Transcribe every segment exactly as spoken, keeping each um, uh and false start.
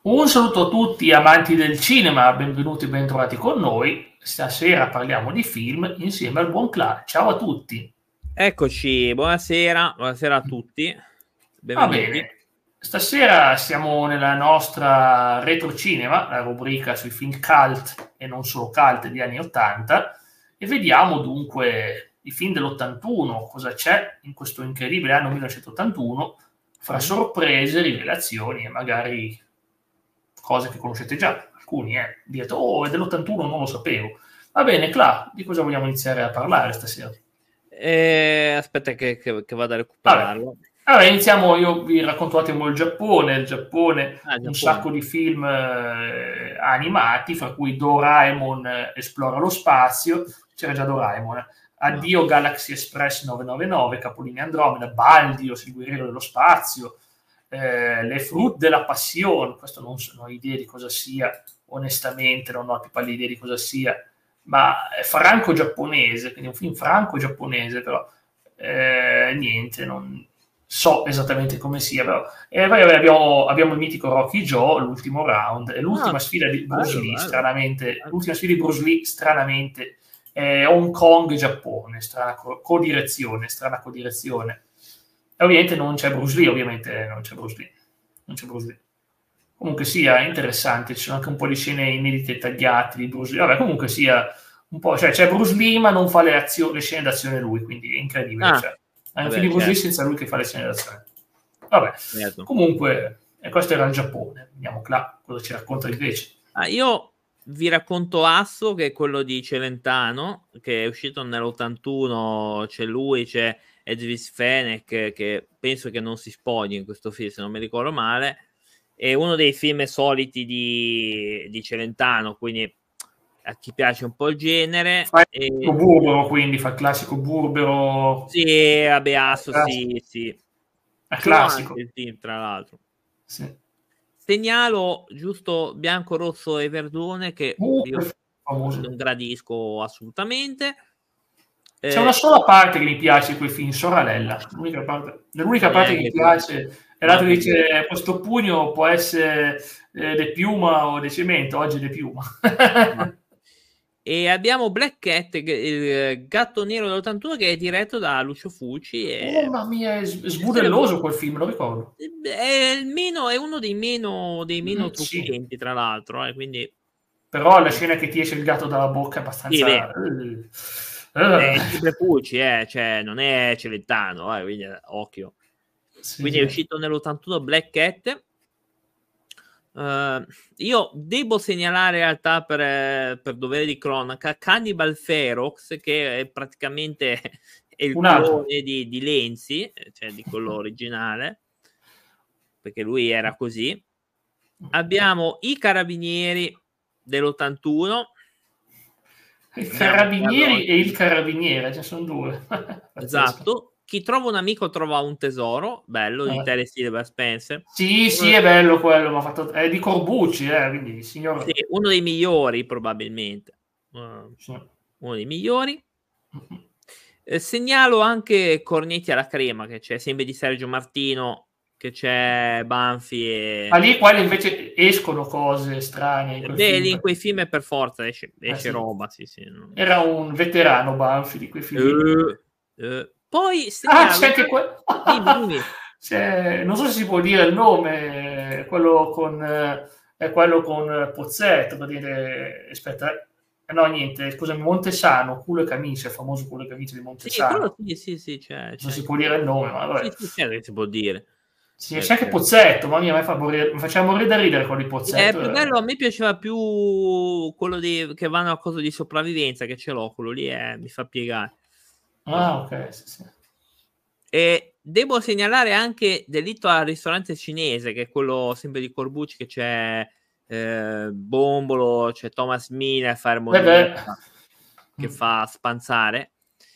Un saluto a tutti amanti del cinema, benvenuti e bentrovati con noi. Stasera parliamo di film insieme al buon Cla. Ciao a tutti. Eccoci, buonasera, buonasera a tutti, Va benvenuti. bene, stasera siamo nella nostra retrocinema, la rubrica sui film cult e non solo cult degli anni ottanta, e vediamo dunque i film dell'ottantuno, cosa c'è in questo incredibile anno millenovecentottantuno, fra Mm. sorprese, rivelazioni e magari cose che conoscete già. Alcuni, eh, dite, oh, è dell'ottantuno, non lo sapevo. Va bene, Cla, di cosa vogliamo iniziare a parlare stasera? Eh, aspetta che, che, che vado a Vabbè. recuperarlo. Allora, iniziamo, io vi racconto un attimo il Giappone. Il Giappone, Ah, un Giappone. sacco di film eh, animati, fra cui Doraemon eh, esplora lo spazio, c'era già Doraemon, Addio Galaxy Express novecentonovantanove, Capolini Andromeda, Baldios, il guerriero dello spazio, eh, Le Fruit della Passione, questo non, so, non ho idea di cosa sia, onestamente non ho più pallida idea di cosa sia, ma è franco-giapponese, quindi un film franco-giapponese, però eh, niente, non so esattamente come sia, però e poi abbiamo, abbiamo il mitico Rocky Joe, l'ultimo round, e l'ultima Ah, sfida di Bruce bello, Lee, bello. stranamente, l'ultima sfida di Bruce Lee, stranamente, è Hong Kong Giappone, strana codirezione, strana codirezione. E ovviamente non c'è Bruce Lee, ovviamente non c'è Bruce Lee, non c'è Bruce Lee. Comunque sia interessante, ci sono anche un po' di scene inedite tagliate di Bruce Lee, vabbè comunque sia un po', cioè c'è Bruce Lee ma non fa le, azio- le scene d'azione lui, quindi è incredibile, Ah, cioè, è un vabbè, film di Bruce Lee certo, senza lui che fa le scene d'azione. Vabbè, certo. comunque, e questo era il Giappone, vediamo là cosa ci racconta invece. Ah, io vi racconto Asso, che è quello di Celentano, che è uscito nell'ottantuno, c'è lui, c'è Edwis Fenech, che penso che non si spogli in questo film, se non mi ricordo male. È uno dei film soliti di, di Celentano, quindi a chi piace un po' il genere. Fa il E... classico burbero, quindi fa il classico burbero. Sì, vabbè, Asso, Classico. sì, sì. È Solo anche classico. il film, tra l'altro. Sì. Segnalo giusto Bianco, Rosso e Verdone, che Uh, io famoso. non gradisco assolutamente. C'è Eh, una sola parte che mi piace di quei film, Soralella. L'unica parte, l'unica parte che mi neanche quello. piace è l'altro che Neanche dice questo pugno può essere eh, de piuma o de cemento, oggi è de piuma. quello. E abbiamo Black Cat, il gatto nero dell'ottantuno, che è diretto da Lucio Fulci. Oh, E... mamma mia, è sbudelloso quel film, lo ricordo. È, il meno, è uno dei meno, dei meno Mm, sì, truculenti, tra l'altro. Eh, quindi... però la scena che ti esce il gatto dalla bocca è Sì, beh, abbastanza... Uh, è uh. sempre Fulci, eh, cioè, non è Celentano, eh, quindi occhio. Sì, Quindi è sì. uscito nell'ottantuno Black Cat. Uh, io devo segnalare in realtà per, per dovere di cronaca Cannibal Ferox, che è praticamente è il Un altro. clone di, di Lenzi, cioè di quello originale, perché lui era così. Abbiamo I Carabinieri dell'ottantuno. I Abbiamo carabinieri e il carabiniere, ce sono due. Pazzesco. esatto. Chi trova un amico trova un tesoro, bello, di Eh. Terence Silver Spencer. Sì, sì, Uno, è bello quello, ma fatto... è di Corbucci, eh, quindi il sì, signor... uno dei migliori probabilmente. Uh, Sì. uno dei migliori. Eh, segnalo anche Cornetti alla crema, che c'è sempre di Sergio Martino, che c'è Banfi e... Ma lì quali invece escono cose strane in quel Beh, lì film. in quei film per forza esce, Eh, esce sì. roba, sì, sì. No. Era un veterano Banfi di quei film lì. Eh, eh. Poi Ah, segnalo... c'è anche quello. Dimmi, dimmi. Non so se si può dire il nome, quello con, eh, è quello con Pozzetto, per dire, aspetta, eh, no niente, scusami, Montesano, culo e camicia, il famoso culo e camicia di Sì, quello Montesano. sì, sì, sì, c'è, Non so c'è se si anche può dire quello. il nome, ma Sì, vabbè. sì, certo che si può dire. Sì, c'è Certo, anche certo. Pozzetto, mamma mia, a me fa morire, mi faceva morire da ridere con il È Pozzetto. più Eh. bello, a me piaceva più quello di, che vanno a cosa di sopravvivenza, che ce l'ho, quello lì è, mi fa piegare. Ah, ok, sì, sì. E devo segnalare anche Delitto al ristorante cinese, che è quello sempre di Corbucci, che c'è eh, Bombolo, c'è Thomas Miller, fa Eh beh. armonista, che fa spanzare.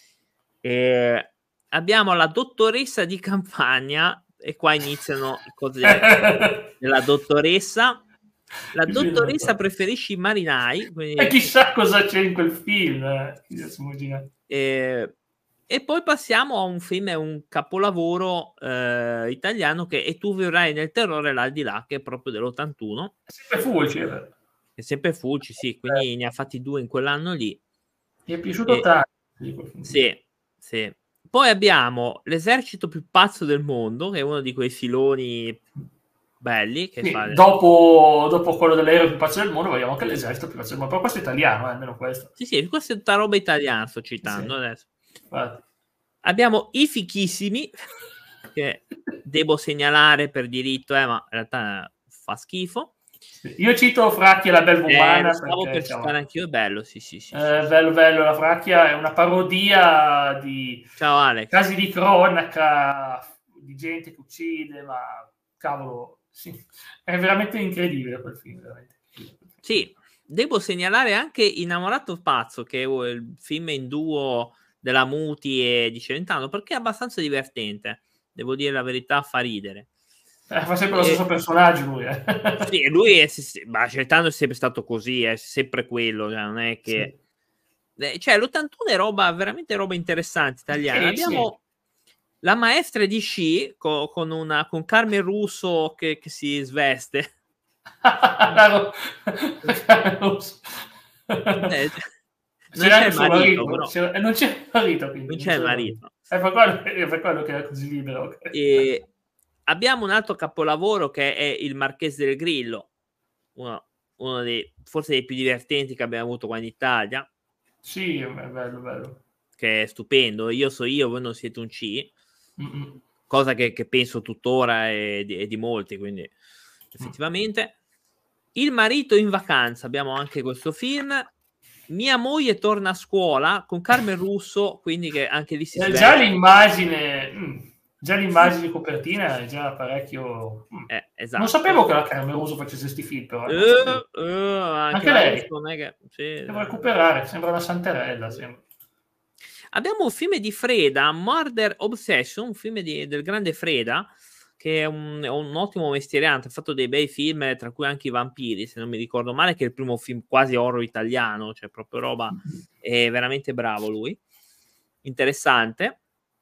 E abbiamo la dottoressa di campagna, e qua iniziano le cose della dottoressa. La dottoressa preferisce i marinai, E quindi, chissà cosa c'è in quel film. Eh. eh, E poi passiamo a un film, un capolavoro eh, italiano che E tu vivrai nel terrore l'aldilà, che è proprio dell'ottantuno. È sempre Fulci. È sempre Fulci, sì, quindi ne ha fatti due in quell'anno lì. Mi è piaciuto E, tanto. sì, sì. Poi abbiamo L'esercito più pazzo del mondo, che è uno di quei filoni belli. Che sì, fa... dopo, dopo quello dell'aereo più pazzo del mondo, vediamo anche l'esercito più pazzo del mondo. Però questo è italiano, eh, almeno questo. Sì, sì, questa è tutta roba italiana, sto citando sì. adesso. Infatti. Abbiamo I fichissimi, che devo segnalare per diritto, eh, ma in realtà fa schifo. Io cito Fracchia e la belva umana. Eh, stavo perché, per citare anch'io, è bello, sì, sì, sì, eh, sì. bello, bello, la Fracchia è una parodia di Ciao Alex. casi di cronaca, di gente che uccide, ma cavolo, sì. È veramente incredibile quel film, veramente. Sì, devo segnalare anche Innamorato pazzo, che è il film in duo della Muti e di Celentano, perché è abbastanza divertente, devo dire la verità, fa ridere. Eh, fa sempre e... lo stesso personaggio lui, eh. Sì, lui è, ma Celentano è sempre stato così, è sempre quello, cioè non è che... Sì. Cioè, l'ottantuno è roba, veramente roba interessante italiana. Sì, Abbiamo sì. La maestra di sci co- con, una, con Carmen Russo che, che si sveste. La Carmen Russo. Eh, non C'era c'è anche il suo marito, marito, però. c'era, non c'è il marito, quindi Non non c'è il c'era il marito. marito. È per quello, è per quello che era così libero. Okay. E abbiamo un altro capolavoro che è Il Marchese del Grillo, uno, uno dei forse dei più divertenti che abbiamo avuto qua in Italia. Sì, è bello, bello. Che è stupendo. Io so io, voi non siete un C. Mm-mm. Cosa che, che penso tuttora e di, e di molti, quindi effettivamente. Il marito in vacanza, abbiamo anche questo film. Mia moglie torna a scuola con Carmen Russo, quindi che anche lì si Eh, sveste. già l'immagine, mm, già l'immagine copertina è già parecchio. Mm. Eh, esatto. Non sapevo che la Carmen Russo facesse questi film, però. Eh, Uh, uh, anche, anche lei. Russo, non è che... sì, Devo recuperare, sembra una santerella. Sembra. Abbiamo un film di Freda, Murder Obsession, un film di, del grande Freda, che è un, è un ottimo mestieriante, ha fatto dei bei film, tra cui anche I Vampiri, se non mi ricordo male, che è il primo film quasi horror italiano, cioè proprio roba, è veramente bravo lui, interessante.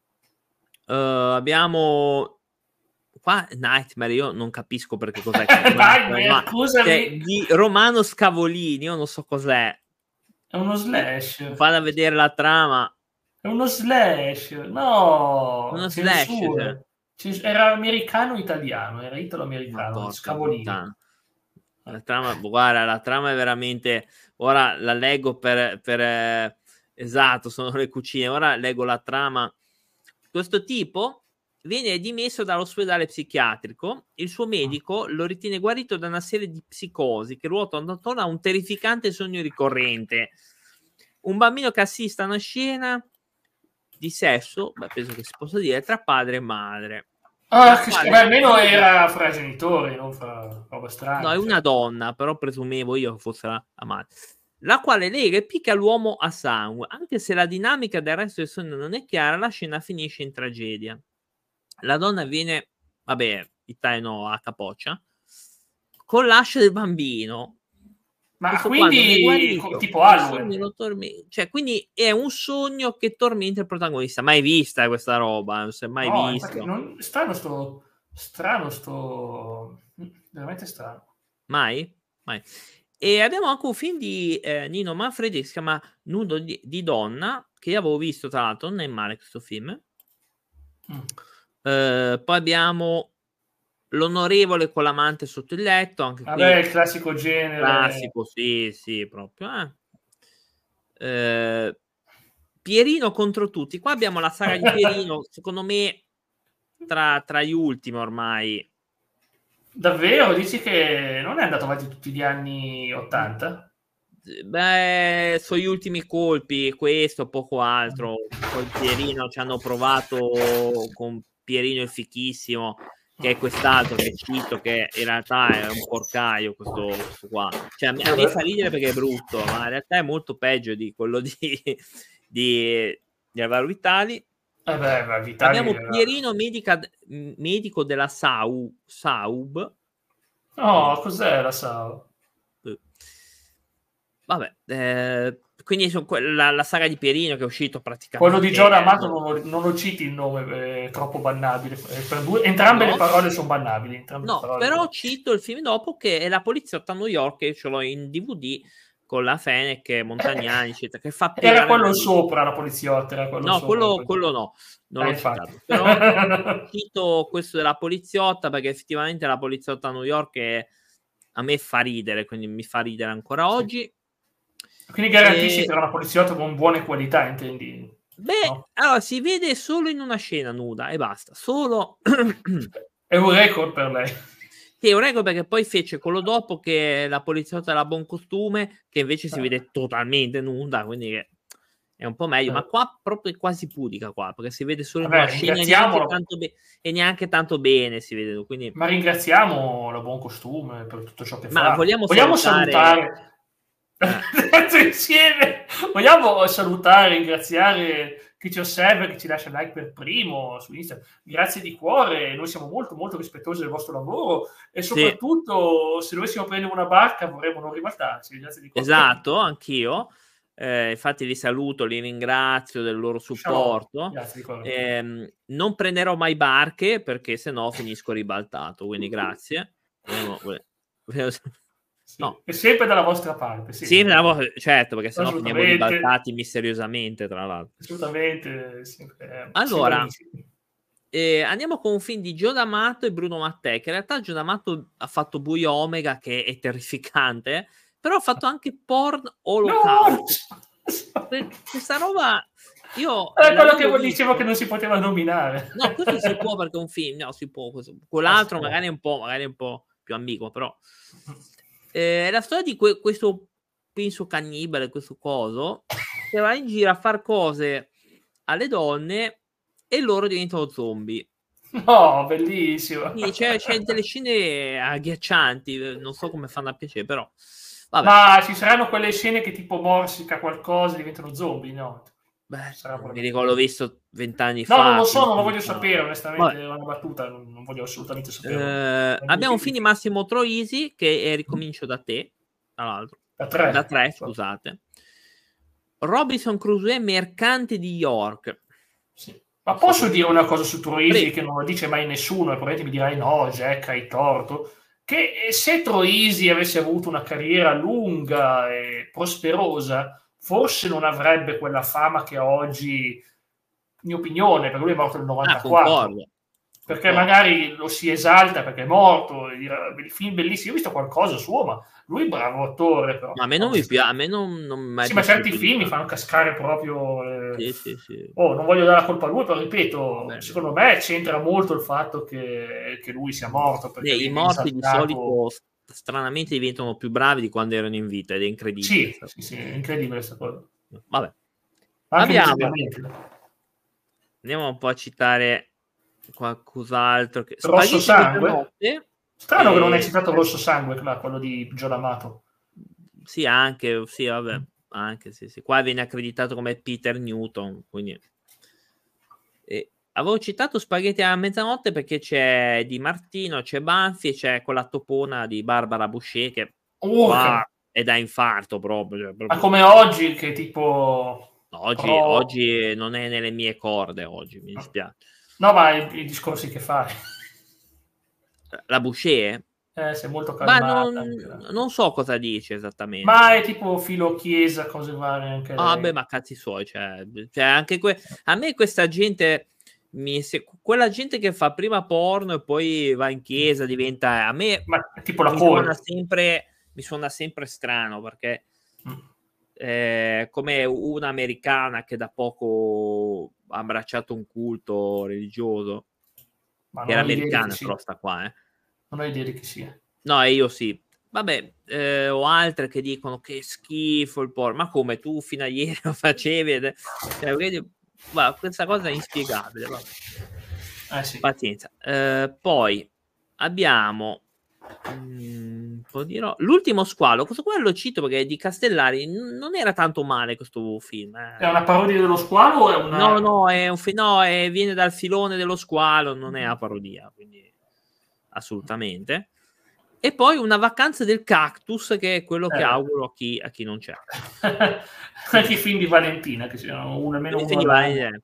Uh, abbiamo qua Nightmare, io non capisco perché cos'è che Nightmare, ma, scusami. cioè, di Romano Scavolini, io non so cos'è. È uno slash. Vado a vedere la trama. È uno slash, no, Uno censura. slash, Era americano-italiano, era ma italo-americano, porca Scavolini. la trama, guarda, la trama è veramente, ora la leggo per, per eh, esatto, sono le cucine, ora leggo la trama. Questo tipo viene dimesso dall'ospedale psichiatrico, il suo medico lo ritiene guarito da una serie di psicosi che ruotano attorno a un terrificante sogno ricorrente. Un bambino che assiste a una scena di sesso, beh, penso che si possa dire, tra padre e madre. Ah, che beh, almeno era fra genitori, non fra roba strana. No, è una donna, però presumevo io che fosse la, la madre. La quale lega e picchia l'uomo a sangue. Anche se la dinamica del resto del sogno non è chiara, la scena finisce in tragedia. La donna viene, vabbè, Italia no, a capoccia, con l'ascia del bambino. Ma questo quindi qua non è guarito, tipo Halloween, lo torme- cioè, quindi è un sogno che tormenta il protagonista. Mai vista questa roba, non si è mai no, visto. infatti, non, strano sto strano sto veramente strano. Mai? Mai. E abbiamo anche un film di eh, Nino Manfredi che si chiama Nudo di, di donna, che io avevo visto, tra l'altro, non è male questo film. Mm. Eh, poi abbiamo L'onorevole con l'amante sotto il letto, anche Vabbè, qui il classico genere. Classico, sì, sì, proprio. Eh. Eh, Pierino contro tutti. Qua abbiamo la saga di Pierino, secondo me, tra, tra gli ultimi ormai. Davvero? Dici che non è andato avanti tutti gli anni ottanta? Beh, sono gli ultimi colpi, questo, poco altro. Poi Pierino ci hanno provato con Pierino il fichissimo, che è quest'altro che cito, che in realtà è un porcaio questo, questo qua. Cioè, a me, a me fa ridere perché è brutto, ma in realtà è molto peggio di quello di, di, di Alvaro Vitali. Eh beh, beh, Vitali abbiamo era... Pierino medica, medico della Sau, Saub. No, cos'è la Sau? vabbè, eh, quindi sono que- la, la saga di Pierino che è uscito praticamente. Quello di Giorgio Amato non lo, non lo citi il nome, è troppo bannabile. Per due, entrambe No. le parole sono bannabili. Entrambe No, le parole però sono... cito il film dopo che è La poliziotta a New York, che ce l'ho in D V D con la Fenech, Montagnani, eccetera, che fa Era quello da... sopra, La poliziotta. Era quello No, sopra, quello, quello no, non eh, l'ho infatti. citato. Però cito questo della poliziotta perché effettivamente La poliziotta a New York è... a me fa ridere, quindi mi fa ridere ancora Sì. oggi. Quindi garantisci E... che era una poliziotta con buone qualità, intendi? Beh, No? allora si vede solo in una scena nuda e basta, solo... È un record per lei. Sì, è un record perché poi fece quello dopo che La poliziotta era buon costume, che invece si Ah. vede totalmente nuda, quindi che è un po' meglio, Eh. ma qua proprio è quasi pudica qua, perché si vede solo Vabbè, in una scena e neanche, tanto be- e neanche tanto bene si vede, quindi... Ma ringraziamo la buon costume per tutto ciò che Ma fa. vogliamo, Vogliamo salutare... salutare... Eh. insieme. Vogliamo salutare, ringraziare chi ci osserva, chi ci lascia like per primo su Instagram. Grazie di cuore, noi siamo molto molto rispettosi del vostro lavoro e soprattutto sì. Se dovessimo prendere una barca vorremmo non ribaltarci. Grazie di cuore. Esatto, anch'io. Eh, infatti li saluto, li ringrazio del loro supporto. Grazie di cuore. Eh, non prenderò mai barche perché sennò finisco ribaltato, quindi grazie. Volevo, volevo... Sì, no. è sempre dalla vostra parte. Sì, sì vo- certo, perché sennò finiamo ribaltati misteriosamente, tra l'altro. Assolutamente. Sì, allora, eh, andiamo con un film di Gio D'Amato e Bruno Mattei, che in realtà Gio D'Amato ha fatto Buio Omega, che è terrificante, però ha fatto anche Porn Holocaust. No! Questa roba... Io è quello che dicevo che non si poteva nominare. No, questo si può perché è un film, no, si può. Questo. Quell'altro magari è un po', magari è un po' più ambiguo, però eh, è la storia di que- questo, penso, cannibale, questo coso, che va in giro a far cose alle donne e loro diventano zombie. No, bellissimo. Sì, c'è, c'è delle scene agghiaccianti, non so come fanno a piacere, però vabbè. Ma ci saranno quelle scene che tipo morsica qualcosa e diventano zombie, no? Beh, Sarà mi ricordo, l'ho visto vent'anni no, fa. non lo so, non lo voglio fa. sapere, onestamente, Vabbè. è una battuta, non, non voglio assolutamente sapere. Eh, abbiamo un film di Massimo Troisi che è Ricomincio da te, tra l'altro. Da tre. Da tre, scusate. Robinson Crusoe, Mercante di York. Sì. Ma posso dire una cosa su Troisi che non lo dice mai nessuno, e probabilmente mi dirai no, Jack, hai torto, che se Troisi avesse avuto una carriera lunga e prosperosa, forse non avrebbe quella fama che ha oggi, in opinione, perché lui è morto nel novantaquattro. Ah, perché concordo. Magari lo si esalta perché è morto, il film bellissimo, io ho visto qualcosa suo, ma lui è bravo attore. Però. Ma a me non mi piace, a me non, non mi sì, ma certi film mi fanno cascare proprio... Eh... Sì, sì, sì. Oh, non voglio dare la colpa a lui, però ripeto, beh, secondo me c'entra molto il fatto che, che lui sia morto. Perché beh, i morti esaltato... di solito stranamente diventano più bravi di quando erano in vita ed è incredibile. Sì, sì, sì, è incredibile questa cosa. Vabbè. Anche Abbiamo... Andiamo un po' a citare qualcos'altro. Che... Rosso Sangue? Notte, strano e... che non hai citato Rosso Sangue, quello di Gio D'Amato. Sì, anche, sì, vabbè, anche, sì, sì. Qua viene accreditato come Peter Newton, quindi... E avevo citato Spaghetti a mezzanotte perché c'è Di Martino, c'è Banfi e c'è quella topona di Barbara Boucher che oh, qua è da infarto proprio, cioè, proprio. Ma come oggi che tipo... Oggi, pro... oggi non è nelle mie corde, oggi, mi dispiace. No, ma i, i discorsi che fai. La Boucher? Eh, sei molto calmata. Ma non, non so cosa dice esattamente. Ma è tipo filo chiesa, cose varie anche Ah, lei. beh, ma cazzi suoi, cioè, cioè anche que- a me questa gente mi se- quella gente che fa prima porno e poi va in chiesa diventa a me ma tipo la mi call. suona sempre mi suona sempre strano perché mm. eh, come un'americana che da poco ha abbracciato un culto religioso ma che era americana però sta qua eh. Non ho idea di chi sia. No, io sì. Vabbè, eh, o altre che dicono che schifo il porno. Ma come tu fino a ieri lo facevi? Ed... Cioè, vedi... Guarda, questa cosa è inspiegabile. Eh, sì. Pazienza. Eh, poi abbiamo mh, dirò, L'ultimo squalo. Questo qua lo cito perché di Castellari non era tanto male questo film. Eh. È una parodia dello squalo o è una... No, no, è un fi- no, è, viene dal filone dello squalo, non è una parodia, quindi assolutamente. E poi Una vacanza del cactus, che è quello Eh. che auguro a chi, a chi non c'è. Anche i film di Valentina, che siano uno almeno uno all'anno.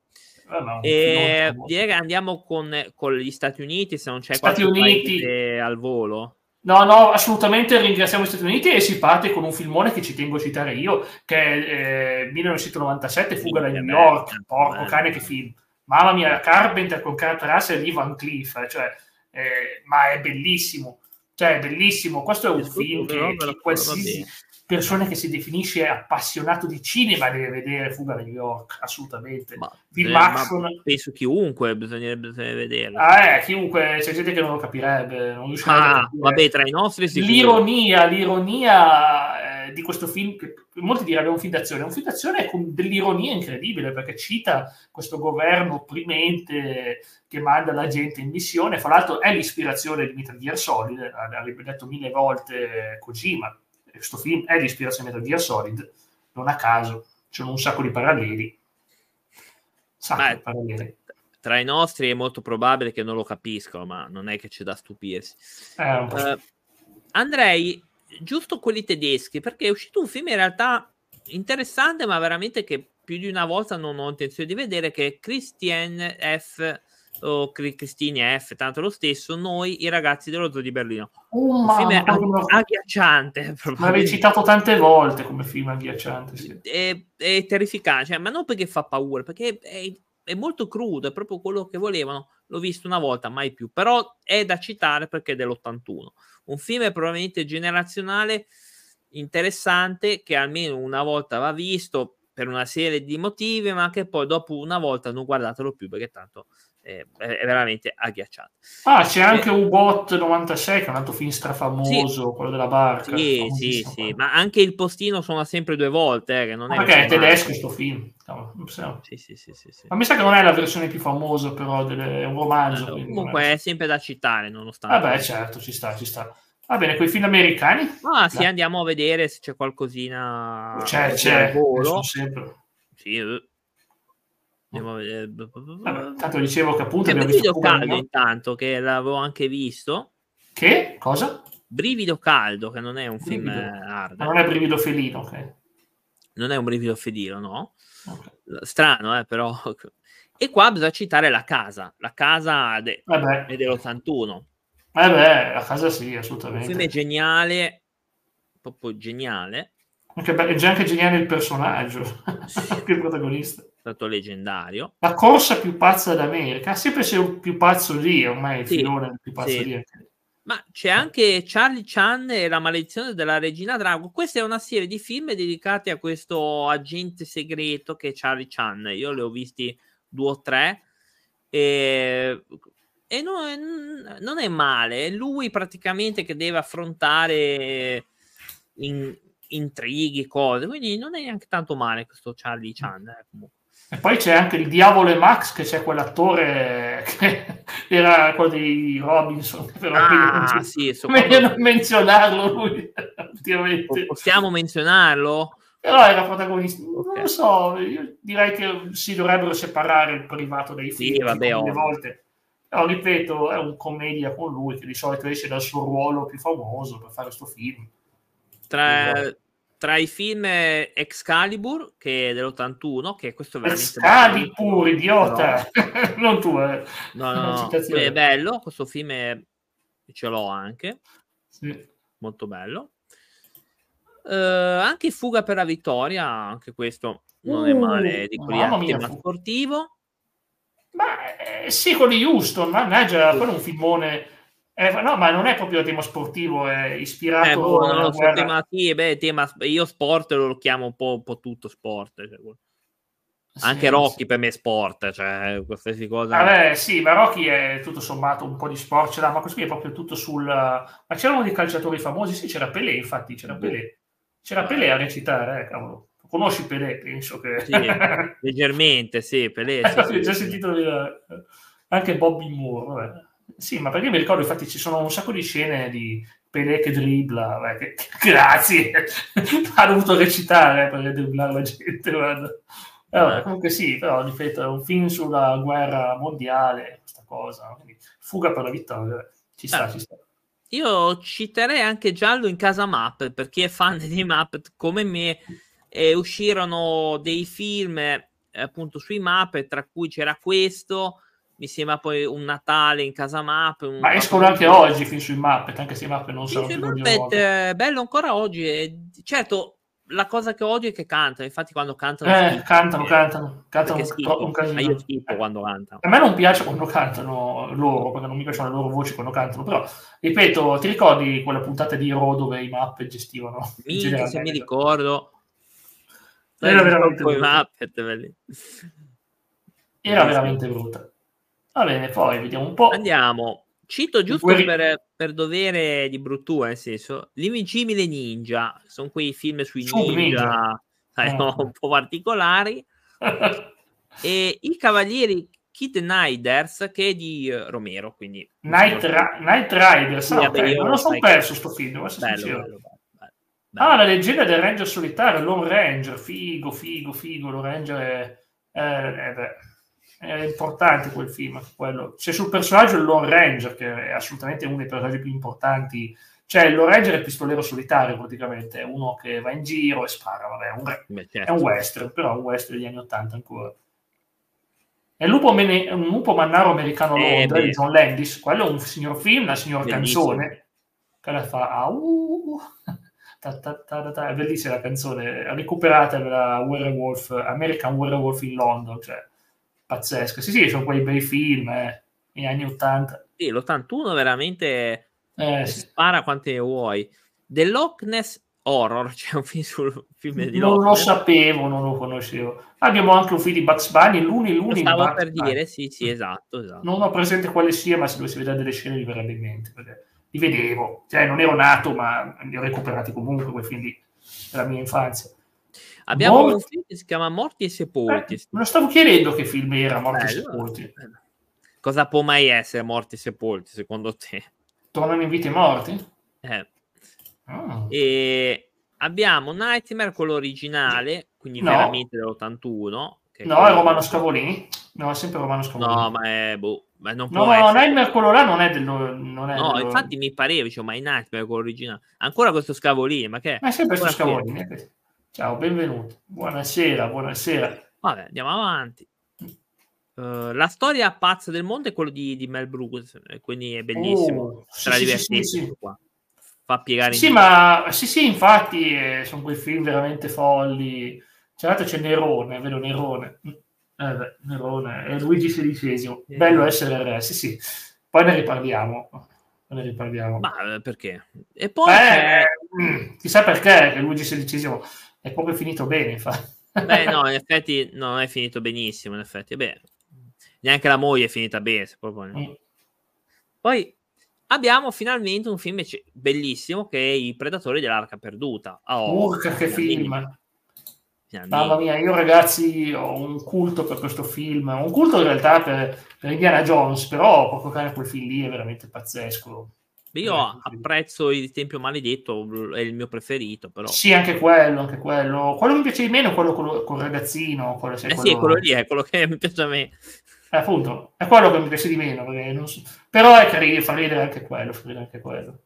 E direi che andiamo con, con gli Stati Uniti, se non c'è Stati qualche Uniti paese al volo. No, no, assolutamente ringraziamo gli Stati Uniti e si parte con un filmone che ci tengo a citare io, che è eh, millenovecentonovantasette, Fuga da New York. Porco cane che film. Mamma mia, Carpenter con Kurt Russell e Lee Van Cleef, eh, cioè, eh, ma è bellissimo. Cioè, è bellissimo. Questo è un Discuto, film però, che, però, che qualsiasi persona che si definisce appassionato di cinema deve vedere Fuga da New York, assolutamente. Ma, Film eh, action. ma penso chiunque bisognerebbe vederlo. Ah, eh, chiunque, c'è gente che non lo capirebbe, non riuscirebbe ah, a capire. Vabbè, tra i nostri sicuro. L'ironia, l'ironia eh, di questo film, che molti direbbero un film d'azione, è un film d'azione con dell'ironia incredibile, perché cita questo governo opprimente che manda la gente in missione. Fra l'altro è l'ispirazione di Metal Gear Solid, l'ha detto mille volte Kojima. Questo film è l'ispirazione di Metal Gear Solid, non a caso, ci sono un sacco di paralleli. Sacco Beh, di paralleli. Tra i nostri è molto probabile che non lo capiscono, ma non è che c'è da stupirsi. Eh, uh, andrei giusto quelli tedeschi, perché è uscito un film in realtà interessante, ma veramente che più di una volta non ho intenzione di vedere, che è Christian F. o Christine F, tanto lo stesso, Noi i ragazzi dello zoo di Berlino. Oh, un film mamma, ag- agghiacciante. Ma l'avevi citato tante volte come film agghiacciante. Sì. È, è terrificante, cioè, ma non perché fa paura, perché è, è molto crudo, è proprio quello che volevano. L'ho visto una volta, mai più. Però è da citare perché è dell'ottantuno. Un film probabilmente generazionale, interessante, che almeno una volta va visto per una serie di motivi, ma che poi dopo una volta non guardatelo più, perché tanto è, è veramente agghiacciato. Ah, c'è anche eh, U-Bot novantasei, che è un altro film strafamoso, sì, quello della barca. Sì, sì, sì, ma anche Il postino suona sempre due volte, eh, che non ma è perché è tedesco questo film? No, sì, sì, sì, sì, sì. Ma mi sa che non è la versione più famosa, però è un romanzo. Eh, comunque è... è sempre da citare, nonostante. Vabbè, certo, ci sta, ci sta. Va bene, quei film americani? Ah, sì, andiamo a vedere se c'è qualcosina c'è, c'è, al volo. Sempre. Sì, eh. Andiamo a vedere. Vabbè, tanto dicevo che appunto c'è abbiamo Brivido visto Caldo intanto, che l'avevo anche visto. Che? Cosa? Brivido Caldo, che non è un brivido. film hard. Ma non è Brivido Felino, ok. Non è un brivido felino, no? Okay. Strano, eh, però. E qua bisogna citare La Casa. La Casa de... è dell'ottantuno. Eh beh, La Casa sì, assolutamente. Un film è geniale, proprio geniale. Anche be- è già anche geniale il personaggio, sì. anche il protagonista. È stato leggendario. La corsa più pazza d'America, sempre se un più pazzo lì, ormai il sì, filone più pazzo sì. lì. Ma c'è anche Charlie Chan e La maledizione della regina Drago. Questa è una serie di film dedicati a questo agente segreto che è Charlie Chan. Io li ho visti due o tre e, e non, non è male. È lui praticamente che deve affrontare in, intrighi, cose. Quindi non è neanche tanto male questo Charlie Chan. Eh, comunque. E poi c'è anche il Diavolo e Max, che c'è quell'attore che era quello di Robinson. Però ah, non sì, meglio non menzionarlo lui, ultimamente. Possiamo menzionarlo? Però era protagonista. Okay. Non lo so, io direi che si dovrebbero separare il privato dai film. Sì, vabbè, mille volte. Però, ripeto, è un commedia con lui, che di solito esce dal suo ruolo più famoso per fare questo film. Tra... Tra i film Excalibur, che è dell'ottantuno, che questo è veramente Excalibur, idiota! No. Non tu, eh. No, no, no. È bello, questo film è... ce l'ho anche. Sì. Molto bello. Uh, anche Fuga per la vittoria, anche questo non uh, è male, di quelli a tema fu- sportivo. Ma eh, sì, con di Houston, mannaggia, quello è un filmone... Eh, no, ma non è proprio tema sportivo, è ispirato eh, boh, no, alla guerra. Tema, sì, beh, tema, io sport lo chiamo un po', un po' tutto sport. Cioè, sì, anche Rocky sì. Per me è sport, cioè qualsiasi cosa. Vabbè, sì, ma Rocky è tutto sommato un po' di sport, ce l'ha, ma questo qui è proprio tutto sul... Ma c'erano dei calciatori famosi, sì, c'era Pelé, infatti, c'era boh. Pelé. C'era Pelé a recitare, eh, cavolo. Conosci Pelé, penso che... Sì, leggermente, sì, Pelé. Sì, Ho sì, già sì. sentito dire... Anche Bobby Moore, vabbè. Sì, ma perché mi ricordo, infatti, ci sono un sacco di scene di Pelé che dribbla, vabbè, che... grazie, ha dovuto recitare eh, per dribblare la gente, guarda. Eh, vabbè, comunque sì, però, ripeto, è un film sulla guerra mondiale, questa cosa, quindi Fuga per la vittoria, ci sta, ah. ci sta. Io citerei anche Giallo in casa Muppet, per chi è fan dei Muppet come me. Eh, uscirono dei film eh, appunto sui Muppet, tra cui c'era questo, mi sembra poi Un Natale in casa Muppet, un Ma escono anche qualcosa... oggi film sui Muppet, anche se i Muppet non Sì, sono sui più quelli di una Muppet, volta. eh, bello ancora oggi. E, certo, la cosa che odio è che cantano, infatti quando cantano Eh, schifo, cantano, perché, cantano, cantano perché un, tro- un schifo, ma io casino. schifo Eh, quando cantano. a me non piace quando cantano loro, perché non mi piacciono le loro voci quando cantano, però, ripeto, ti ricordi quella puntata di Raw dove i Muppet gestivano il Minchia, general se mi manager? ricordo, Era belli veramente troppo i brutta. Muppet, belli. Era Bellissimo. veramente brutta. Va bene, poi vediamo un po'. Andiamo. Cito I giusto guerri- per, per dovere di bruttura, nel senso, L'Invincibile Ninja, sono quei film sui Sub Ninja. ninja, sai, no, un Ah. po' particolari, e I Cavalieri Kid Niders, che è di eh, Romero, quindi mi sembra Night, Ra- Night Riders, sì, ah, ok, vabbè, me lo io sono sai che perso sto film, devo essere bello, sincero. bello, bello, bello, Ah, bello. la leggenda del Ranger solitario, Lone Ranger, figo, figo, figo, Lone Ranger è, è- è- beh, è importante quel film, quello. C'è sul personaggio il Lone Ranger, che è assolutamente uno dei personaggi più importanti, cioè il Lone Ranger è il pistolero solitario praticamente, è uno che va in giro e spara, vabbè, è un, Beh, è un certo. western, però è un western degli anni ottanta ancora. È il lupo, mene- un lupo mannaro americano a Eh Londra di beh, John Landis, quello è un signor film, una signor bellissimo. canzone, che la fa au, ta ta ta ta ta. È bellissima la canzone, recuperata dalla Werewolf, American Werewolf in London, cioè pazzesca. Sì, sì, sono quei bei film, eh, negli anni ottanta. Sì, l'ottantuno veramente Eh, eh, sì. spara quante ne vuoi. The Loch Ness Horror, c'è un film sul film di Non Loch lo Ness. sapevo, non lo conoscevo. Abbiamo anche un film di Bugs Bunny, Looney Lo Looney in stavo Bugs per Bunny. dire, sì, sì, esatto, esatto. Non ho presente quale sia, ma se dovessi vedere delle scene mi verrebbe in mente, perché li vedevo, cioè non ero nato, ma li ho recuperati comunque quei film lì della mia infanzia. Abbiamo un Morti, film che si chiama Morti e eh, Sepolti. me lo stavo chiedendo che film era, Morti e Bello. Sepolti. Cosa può mai essere Morti e Sepolti, secondo te? Tornano in vita i morti? Eh. Ah. E abbiamo Nightmare, quello originale, quindi No, veramente dell'ottantuno, che è no, è quello Romano di... Scavolini? No, è sempre Romano No, Scavolini. ma è... Boh, ma non No, può no, no, essere... Nightmare quello là non è dello... Non è No, dello... infatti mi pareva, dicevo, ma in Nightmare, quello originale. Ancora questo Scavolini, ma che è? Ma è sempre su Ancora qui. Scavolini. eh. Ciao, benvenuto. Buonasera, buonasera. Vabbè, andiamo avanti. Uh, la storia pazza del mondo è quello di, di Mel Brooks, quindi è bellissimo. Oh, sì, Sarà sì, sì, sì, divertente sì. questo qua. Fa Sì, piegare in sì, due. ma sì, sì, infatti eh, sono quei film veramente folli. Tra l'altro c'è Nerone, vero Nerone? Mm. Eh beh, Nerone, è Luigi sedicesimo. Bello Eh, essere re, sì, sì. Poi ne riparliamo. Poi ne riparliamo. ma eh, perché? E poi Beh, c'è... mm, chissà perché che Luigi sedicesimo è proprio finito bene, infatti. Beh, no, in effetti non è finito benissimo, in effetti. Beh, neanche la moglie è finita bene. Se proprio... Mm. Poi abbiamo finalmente un film bellissimo che è I Predatori dell'Arca Perduta. Oh, Urca, che film! finalmente. Mamma Finalmente. mia, io ragazzi ho un culto per questo film, un culto in realtà per, per Indiana Jones, però poco cane quel film lì è veramente pazzesco. Io Eh, apprezzo Il Tempio Maledetto, è il mio preferito, però. sì, anche quello, anche quello. Quello che mi piace di meno è quello col, col ragazzino, quello, sai, Eh sì, è quello quello... lì, è quello che mi piace a me. Eh, appunto, è quello che mi piace di meno, perché non so- però è carino, fa ridere anche quello, fa ridere anche quello.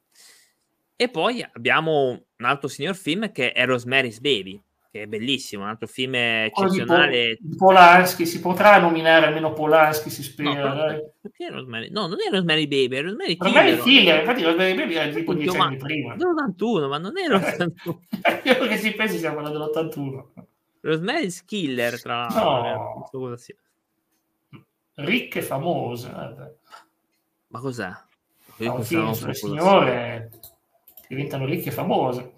E poi abbiamo un altro signor film che è Rosemary's Baby, che è bellissimo, un altro film Quello di, Po- eccezionale. di Polanski, si potrà nominare almeno Polanski, si No, spera, però dai. aspetta, perché Rosemary? No, non è Rosemary Baby, è Rosemary Rosemary Killer. Killer, infatti Rosemary Baby era tipo Appunto, dieci ma anni prima. dell'ottantuno, ma non è l'ottantuno. Io che ci pensi siamo quello dell'ottantuno. Rosemary's Killer, tra l'altro, che non No, so cosa sia. ricche e famose. Vabbè. Ma cos'è? Fa Io un questa film non sulle so cosa sia. signore che diventano ricche e famose.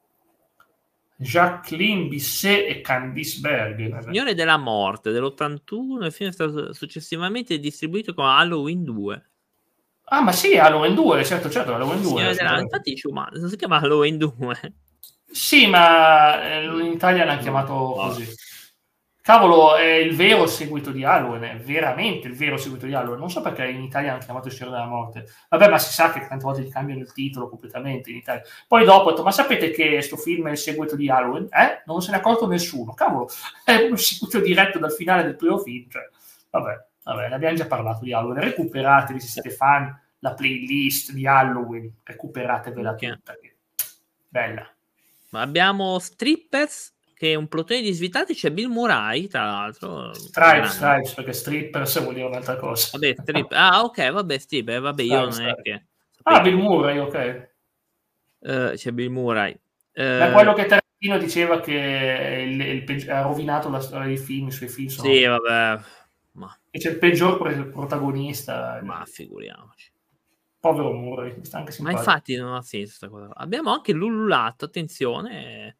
Jacqueline Bisset e Candice Bergen. Signore della Morte dell'ottantuno, il film è stato successivamente distribuito con Halloween due. Ah, ma sì, Halloween due, certo, certo, Halloween due. Signore della... Infatti dicevo, ma non si chiama Halloween due? Sì, ma eh, in Italia l'hanno No, chiamato vabbè. così. Cavolo, è il vero seguito di Halloween, è veramente il vero seguito di Halloween. Non so perché in Italia hanno chiamato Il Signore della Morte. Vabbè, ma si sa che tante volte gli cambiano il titolo completamente in Italia. Poi dopo ho detto, ma sapete che questo film è il seguito di Halloween? Eh? Non se ne è accorto nessuno. Cavolo, è un seguito diretto dal finale del primo film. Cioè, vabbè, vabbè, ne abbiamo già parlato di Halloween. Recuperatevi se siete fan la playlist di Halloween, recuperatevela Ok. tutta, che- bella. Ma abbiamo Strippers, che è un plotone di svitati, c'è Bill Murray, tra l'altro. Stripes, grande. Stripes, perché strippers vuol dire un'altra cosa. Vabbè, strip. Ah, ok, vabbè, Stripper, vabbè, io Stripes, non è Stripes. che... Ah, Bill Murray, ok. Eh, c'è Bill Murray. Eh, Da quello che Tarantino diceva che il, il peggi- ha rovinato la storia dei film, i suoi film sono... sì, vabbè, ma, E c'è il peggior pre- protagonista, ma il figuriamoci. povero Murray, mi sta anche Ma simpatico. infatti non ha senso sta cosa. Abbiamo anche Lululato, attenzione.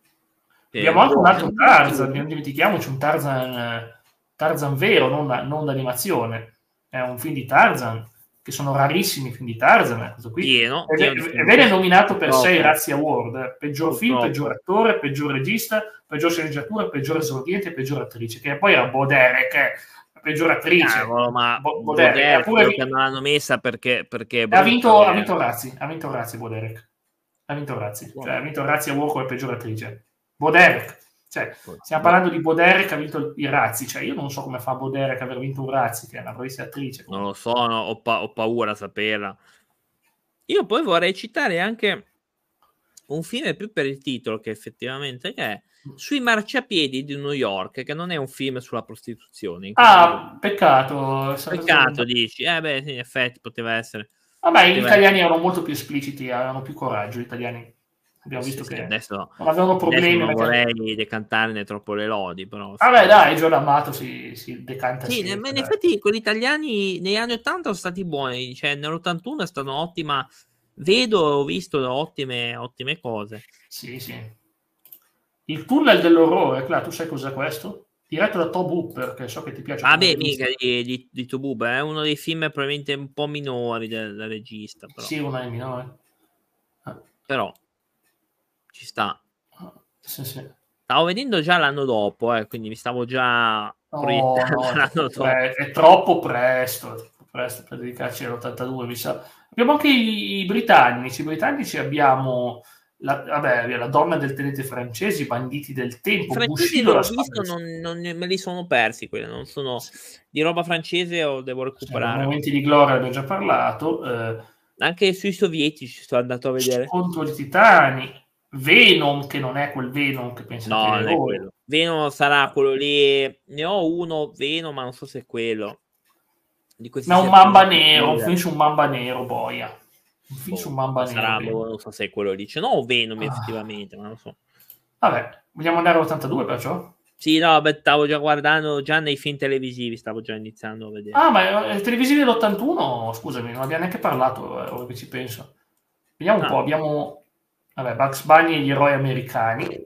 che Abbiamo anche un buono. altro Tarzan, non dimentichiamoci, un Tarzan, eh, Tarzan vero, non, non d'animazione. È un film di Tarzan, che sono rarissimi film di Tarzan. eh, Questo qui. Pieno, E, pieno di e- film. e viene nominato per Purtroppo. sei Razzie Award. eh. Peggior film, Purtroppo. peggior attore, peggior regista, peggior sceneggiatura, peggior esordiente e peggior attrice. Che poi era Boderek, eh, la peggior attrice. Cavolo, ma Bo- Boderek, Boderek, ha pure quello vi- che non l'hanno messa perché, perché è ha brutta, vinto, ha eh. vinto Razzi, ha vinto Razzi Boderek. Ha vinto Razzi, cioè ha vinto Razzi Award come peggior attrice. Boderek. Cioè, stiamo parlando di Boderek che ha vinto i Razzi, cioè io non so come fa Boderek aver vinto un Razzi, che è una bravissima attrice. Non lo so, no, ho, pa- ho paura a saperla. Io poi vorrei citare anche un film più per il titolo che effettivamente che è Sui marciapiedi di New York, che non è un film sulla prostituzione. Ah, peccato. Peccato, dici. Eh beh, sì, in effetti poteva essere. Vabbè, gli poteva italiani essere. erano molto più espliciti, avevano più coraggio, gli italiani. Abbiamo Sì, visto sì, che adesso, non avevano problemi. adesso non perché... vorrei decantarne troppo le lodi, però. Vabbè, dai, Giorgio Amato si, si decanta Sì, sempre. ma in dai. effetti quelli italiani negli anni ottanta sono stati buoni, cioè nell'ottantuno è stata un'ottima, vedo, ho visto ottime, ottime cose. Sì, sì. Il tunnel dell'orrore, Cla, tu sai cos'è questo? Diretto da Tobe Hooper, che so che ti piace. Vabbè, mica di, di, di Tobub, è uno dei film probabilmente un po' minori del, del regista, però. Sì, uno dei minori. Ah. Però ci sta. Sì, sì. Stavo vedendo già l'anno dopo, eh, quindi mi stavo già Oh, proiettando no, è, l'anno troppo dopo. pre- è troppo presto, è troppo presto per dedicarci all'ottantadue, mi sa. Abbiamo anche i, i britannici, i britannici abbiamo la, vabbè, la donna del tenente francese, i banditi del tempo, I francesi Bushido, l'ho la visto, spada. non, non me li sono persi quelli, non sono di roba francese o devo Sì, recuperare. momenti di gloria abbiamo già parlato. Eh, Anche sui sovietici sto andato a vedere. Contro i titani, Venom, che non è quel Venom che pensate No, non è voi. quello. Venom sarà quello lì. Ne ho uno Venom, ma non so se è quello. Di questi Ma un serpenti mamba nero, un pure. film su un mamba nero, boia. Un film Boh, su un mamba nero. sarà, Venom. boh, non so se è quello lì. C'è no Venom Ah. effettivamente, ma non so. Vabbè, vogliamo andare all'ottantadue perciò? Sì, no, beh, stavo già guardando già nei film televisivi, stavo già iniziando a vedere. Ah, ma il televisivo dell'ottantuno, scusami, non abbiamo neanche parlato, eh, ora che ci penso. Vediamo un Ah. po', abbiamo vabbè, Bugs Bunny e gli eroi americani.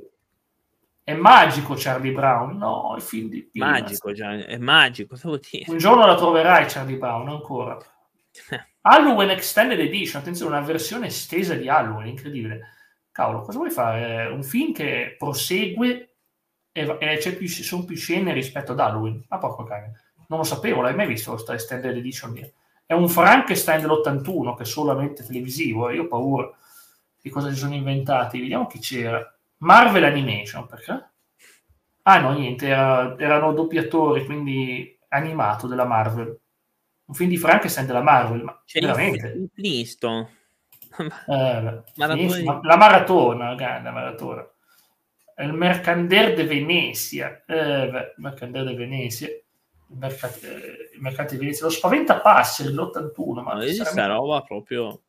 È magico Charlie Brown? No, il film di Peanuts. Magico, già, è magico, cosa vuol dire? Un giorno la troverai Charlie Brown, ancora. Halloween Extended Edition, attenzione, una versione estesa di Halloween, incredibile. Cavolo, cosa vuoi fare? Un film che prosegue e, e c'è più, sono più scene rispetto ad Halloween. Ma porco cane. Non lo sapevo, l'hai mai visto questa Extended Edition? È un Frankenstein dell'ottantuno che è solamente televisivo, e io ho paura di cosa si sono inventati. Vediamo chi c'era. Marvel Animation, perché? Ah no, niente, era, erano doppiatori, quindi animato della Marvel. Un film di Frankenstein della Marvel, ma C'è veramente? il Flintstone. Eh, Maratona di... la maratona, grande maratona. Il Mercader de Venezia, eh, beh, Mercader de Venezia, il mercante, eh, il mercante di Venezia, lo Spaventapasseri dell'ottantuno. Ma no, questa roba proprio...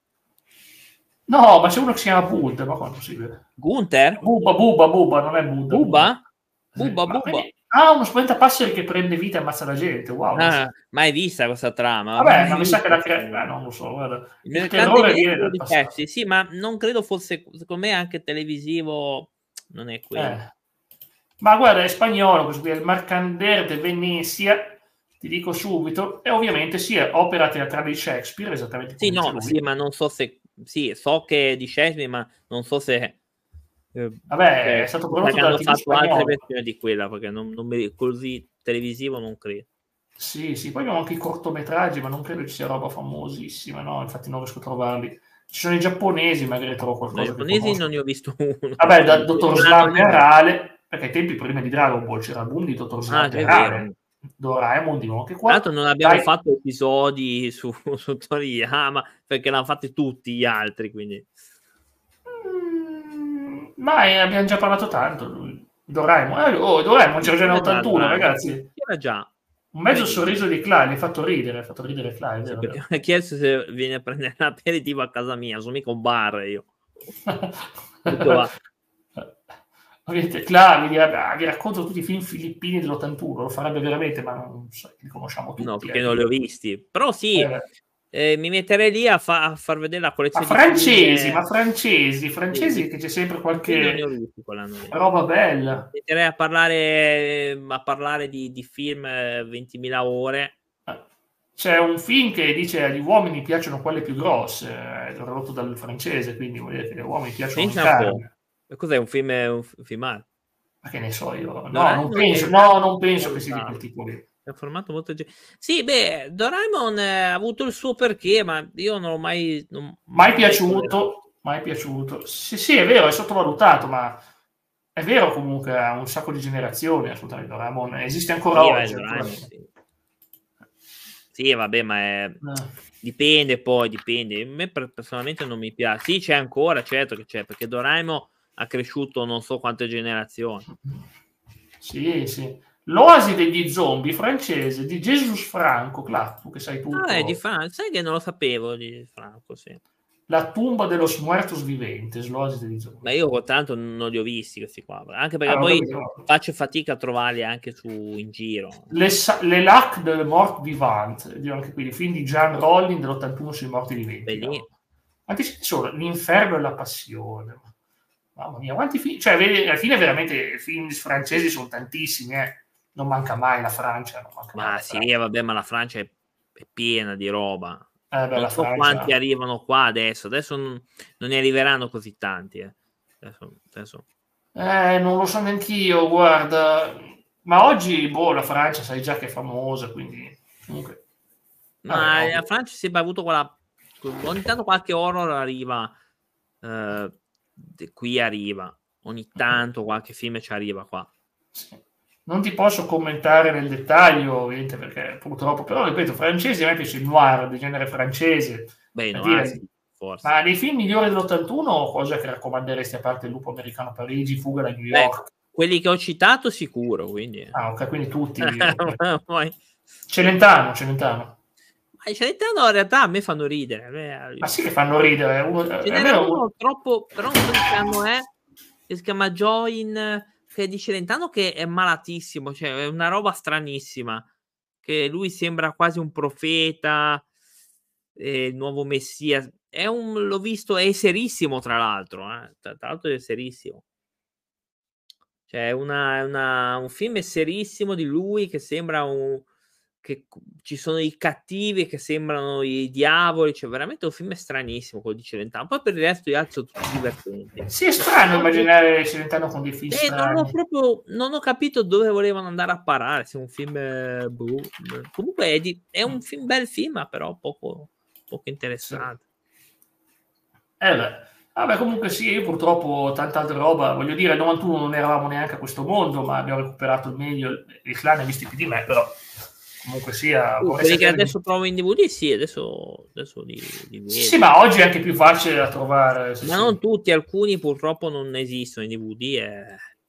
No, ma c'è uno che si chiama Bud, ma quanto si vede? Gunther? Buba, Buba, Buba, non è Buddha. Buba? Sì, Buba, ma Buba. quindi... Ah, uno Spaventapasseri che prende vita e ammazza la gente, wow. Ah, mai vista questa trama? Vabbè, mai ma mi sa che la vista. crea... Eh, non lo so, guarda. Il, Il il terrore viene dal di passato. Pepsi, sì, ma non credo fosse, secondo me anche televisivo non è quello. Eh. Ma guarda, è spagnolo, questo qui è il Mercader de Venezia, ti dico subito, e ovviamente sì, è opera teatrale di Shakespeare, esattamente come Sì, no, dice lui. sì, ma non so se... Sì, so che è di Shakespeare, ma non so se... Eh, Vabbè, cioè, è stato prodotto perché dalla hanno tivù fatto altre spagnola. versioni di quella, perché non, non mi, così televisivo non credo. Sì, sì, poi abbiamo anche i cortometraggi, ma non credo ci sia roba famosissima, no? Infatti non riesco a trovarli. Ci sono i giapponesi, magari trovo No, qualcosa i che giapponesi conosco. non ne ho visto uno. Vabbè, da Dottor Non Slump hanno- Rale, perché ai tempi prima di Dragon Ball c'era il boom di Dottor Ah, Slump è Rale. vero. Doraemon di nuovo, che qua... Tra l'altro non abbiamo dai... fatto episodi su, su Toriyama, perché l'hanno fatti tutti gli altri, quindi... Mm, ma eh, abbiamo già parlato tanto, lui. Doraemon, eh, oh, Doraemon c'era già nell'ottantuno, ragazzi. C'era già. Un mezzo sorriso di Clay, mi ha fatto ridere, ha fatto ridere Clay, sì, vero, perché vero. mi ha chiesto se viene a prendere l'aperitivo a casa mia, sono mica un bar io. Ovviamente Clay vi, vi racconto tutti i film filippini dell'ottantuno, lo farebbe veramente, ma non so, li conosciamo tutti. No, perché eh. non li ho visti, però sì, eh, eh, mi metterei lì a, fa- a far vedere la collezione ma di francesi, film, ma francesi, francesi sì, che c'è sempre non qualche ne ho visti quell'anno lì. roba bella. Mi metterei a parlare, a parlare di, di film ventimila ore. C'è un film che dice agli uomini piacciono quelle più grosse, è tradotto dal francese, quindi vuol dire che agli uomini piacciono in carne. Cos'è un film, un filmato? Ma che ne so io? No, Doraemon non penso, no, non penso che sia di quel tipo lì. È un formato molto... Sì, beh, Doraemon ha avuto il suo perché, ma io non l'ho mai... Non, mai piaciuto, mai piaciuto. Sì, sì, è vero, è sottovalutato, ma è vero comunque, ha un sacco di generazioni, assolutamente, Doraemon esiste ancora sì, oggi. Doraemon, ancora. Sì. Sì, vabbè, ma è... Eh. Dipende poi, dipende. A me personalmente non mi piace. Sì, c'è ancora, certo che c'è, perché Doraemon ha cresciuto non so quante generazioni. Sì, sì. L'Oasi degli zombie francese di Jesus Franco, là, tu che sai tutto. Ah, è di Franco, sai che non lo sapevo di Franco, sì. La tumba dello muertos viventes, l'Oasi degli zombie. Ma io tanto non li ho visti questi qua, anche perché ah, poi faccio fatica a trovarli anche su in giro. Le, le Lac de Mort Vivant, anche qui, il film di Jean Rollin dell'ottantuno sui morti viventi. No? Anche se sono L'inferno e la passione. Mamma mia, quanti film... Cioè, vedi, alla fine veramente i film francesi sono tantissimi, eh. Non manca mai la Francia. Non manca ma mai sì, Francia. Vabbè, ma la Francia è, è piena di roba. Eh beh, non so Francia... quanti arrivano qua adesso. Adesso non, non ne arriveranno così tanti. Eh. Adesso, adesso... eh, non lo so neanch'io, guarda. Ma oggi, boh, la Francia sai già che è famosa, quindi... Comunque... Ma Vabbè, la Francia si è avuto quella... Ogni tanto qualche horror arriva... Uh, qui arriva ogni tanto qualche film ci arriva qua. Sì. Non ti posso commentare nel dettaglio ovviamente perché purtroppo, però ripeto, francesi a me piace il noir di genere francese. Beh, no, dire, sì, forse. ma dei film migliori dell'ottantuno cosa che raccomanderesti a parte Il lupo americano a Parigi, Fuga da New York? Beh, quelli che ho citato sicuro, quindi ah ok, quindi tutti. Poi... Celentano, Celentano. Ma i Celentano in realtà a me fanno ridere. A me... Ma sì che fanno ridere. Uno, Ce n'era uno troppo, però non so che anno è, che si chiama Join, che è di Celentano, che è malatissimo, cioè è una roba stranissima, che lui sembra quasi un profeta, eh, il nuovo messia. È un, l'ho visto, è serissimo tra l'altro, eh. tra, tra l'altro è serissimo. Cioè è una, una, un film serissimo di lui che sembra un... che ci sono i cattivi che sembrano i diavoli, cioè veramente un film stranissimo quello di Celentano. Poi per il resto gli altri sono tutti divertenti. Sì, è strano immaginare Celentano con dei film eh, strani. non ho proprio non ho capito dove volevano andare a parare, se è un film eh, boh. Comunque è, di, è un film, bel film, però poco, poco interessante. Sì. Eh beh. Vabbè, comunque sì, io purtroppo tanta altra roba, voglio dire, nel novantuno non eravamo neanche a questo mondo, ma abbiamo recuperato il meglio, il clan ne ha visti più di me, però comunque sia... Uh, quelli che adesso di... trovo in D V D, sì, adesso, adesso li, li vedo. Sì, ma oggi è anche più facile da trovare. Ma sì, non sì. tutti, alcuni purtroppo non esistono in D V D e...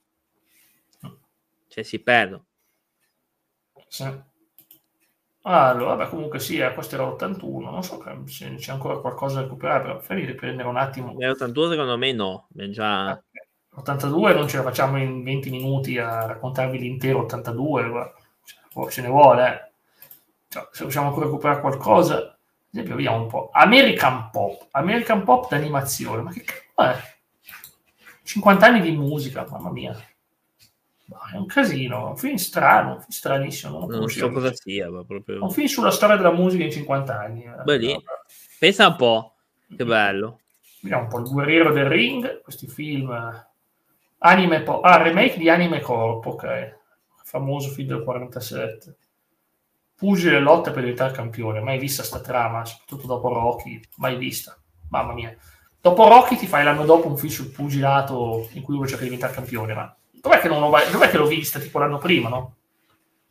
cioè si perdono. Sì. Allora, vabbè, comunque sì, questo era l'ottantuno, non so se c'è ancora qualcosa da recuperare, però fammi riprendere un attimo. L'ottantadue secondo me no, già... ottantadue non ce la facciamo in venti minuti a raccontarvi l'intero ottantadue, cioè, ce ne vuole, eh. Cioè, se riusciamo ancora a recuperare qualcosa, ad esempio vediamo un po', American Pop, American Pop d'animazione, ma che cazzo è? cinquanta anni di musica, mamma mia. È un casino, un film strano, un film stranissimo. Non, non so cosa sia, ma proprio... un film sulla storia della musica in cinquanta anni. Beh, lì. Pensa un po', che bello. Vediamo un po' Il guerriero del ring, questi film anime po- ah, remake di Anime Corp, ok, famoso film del quarantasette. Pugile lotta per diventare campione, mai vista sta trama, soprattutto dopo Rocky, mai vista, mamma mia. Dopo Rocky ti fai l'anno dopo un film sul pugilato in cui uno cerca di diventare campione, ma dov'è che non l'ho, dov'è che l'ho vista tipo l'anno prima, no?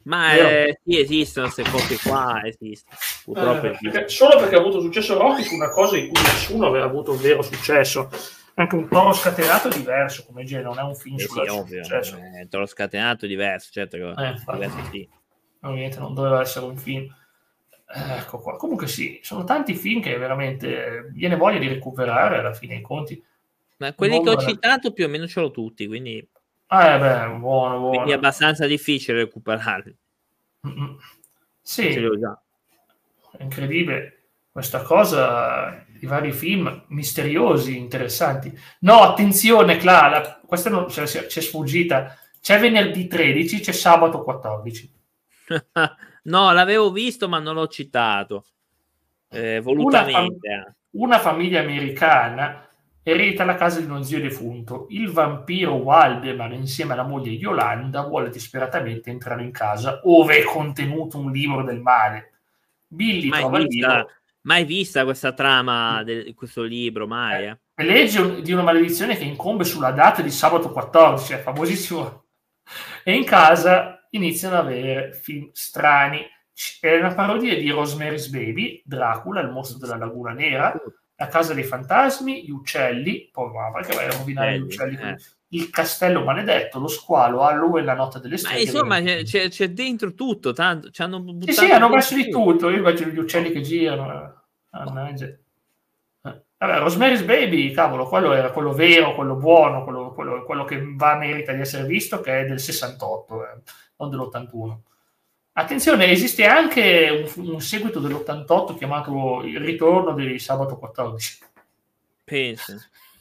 Ma eh, sì, esistono queste cose qua, esistono. Purtroppo Eh, esistono. perché, solo perché ha avuto successo Rocky su una cosa in cui nessuno aveva avuto un vero successo. Anche un Toro Scatenato è diverso come genere, non è un film Eh sulla, sì, sul ovvio. successo. Eh, te l'ho scatenato diverso, certo che Eh, infatti, diverso sì. ovviamente non doveva essere un film. Eh, ecco qua. Comunque sì, sono tanti film che veramente viene voglia di recuperare alla fine dei conti. Ma quelli Non che ho vorrei- citato più o meno ce l'ho tutti, quindi, Ah, eh beh, buono, quindi è buono. abbastanza difficile recuperarli. Mm-mm. Non ce li Sì, ho già. è incredibile questa cosa, i vari film misteriosi, interessanti. No, attenzione, Clara, questa non, cioè, ci è sfuggita. C'è venerdì tredici, c'è sabato quattordici. No, l'avevo visto, ma non l'ho citato. Eh, Una, fam- volutamente. eh. una famiglia americana eredita la casa di uno zio defunto. Il vampiro Waldemar, insieme alla moglie Yolanda, vuole disperatamente entrare in casa, ove è contenuto un libro del male. Billy Mai trova il vista, libro. mai vista questa trama di questo libro, mai. Eh. Eh, legge di una maledizione che incombe sulla data di sabato quattordici, è famosissimo. E in casa iniziano ad avere film strani. È una parodia di Rosemary's Baby, Dracula, il mostro della laguna nera, La casa dei fantasmi, Gli uccelli, poi ma perché vai a rovinare gli Belli, uccelli? eh. Il castello maledetto, Lo squalo, Halloween, La notte delle Ma streghe. insomma c'è, c'è, c'è dentro tutto, tanto ci hanno Sì, sì, buttato hanno dentro messo di tutto. tutto. Io immagino gli uccelli che girano. Mannaggia. Eh. Vabbè, Rosemary's Baby, cavolo, quello era quello vero, quello buono, quello, quello, quello che va merita di essere visto, che è del sessantotto, eh, non dell'ottantuno. Attenzione, esiste anche un, un seguito dell'ottantotto chiamato Il ritorno di sabato quattordici. Pensa.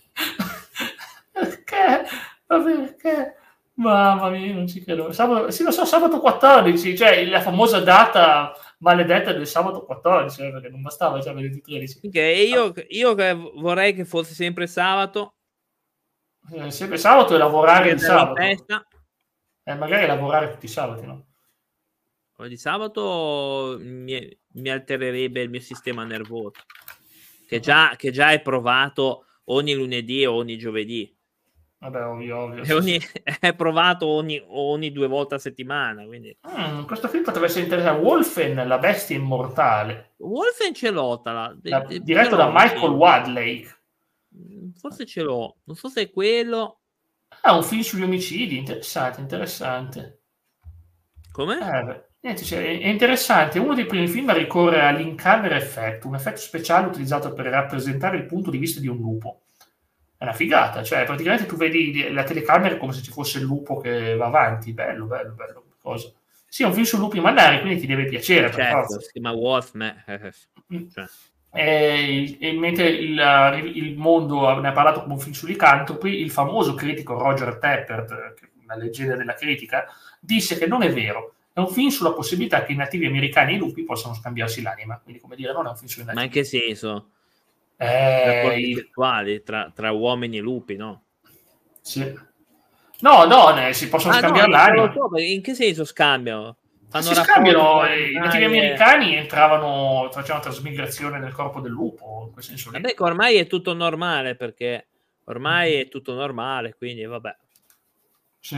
Perché? Ma perché? Mamma mia, non ci credo. Sabato, sì, lo so, sabato quattordici, cioè la famosa data maledetta del sabato quattordici, eh, perché non bastava già venerdì tredici. Okay, io, io che vorrei che fosse sempre sabato. Eh, sempre sabato e lavorare di La sabato. festa. Eh, magari lavorare tutti i sabati, no? Di sabato mi, mi altererebbe il mio sistema nervoso, che già, che già è provato ogni lunedì o ogni giovedì. Vabbè, ovvio, ovvio. È, Sì, ogni, sì. è provato ogni, ogni due volte a settimana. Quindi. Mm, questo film potrebbe essere interessante. Wolfen, la bestia immortale, Wolfen ce l'ho, tra la- ce diretto da l'ho Michael vicino. Wadlake. Forse ce l'ho, non so se è quello. Ah, un film sugli omicidi, interessante, interessante. Come? Eh, beh, niente, cioè, è interessante. Uno dei primi film a ricorrere all'Incanner Effect, un effetto speciale utilizzato per rappresentare il punto di vista di un lupo. È una figata, cioè praticamente tu vedi la telecamera come se ci fosse il lupo che va avanti. Bello, bello, bello. Cosa. Sì, è un film su lupi mannari, quindi ti deve piacere per Certo, forza. si chiama Wolfman. Mm. Cioè. E, e mentre il, il mondo ne ha parlato come un film su licantropi, il famoso critico Roger Tappert, una leggenda della critica, disse che non è vero. È un film sulla possibilità che i nativi americani e i lupi possano scambiarsi l'anima. Quindi, come dire, non è un film sui nativi. Ma in che senso? Eh, Rapporti i- sessuali tra, tra uomini e lupi, no? sì. No, donne si possono Ah no, scambiare non lo l'anima. so, perché in che senso scambiano? Fanno Si rapporti scambiano, con eh, i nativi animali e... americani entravano, facevano trasmigrazione nel corpo del lupo, in quel senso lì. Vabbè che ormai è tutto normale, perché ormai è tutto normale, quindi vabbè. Sì.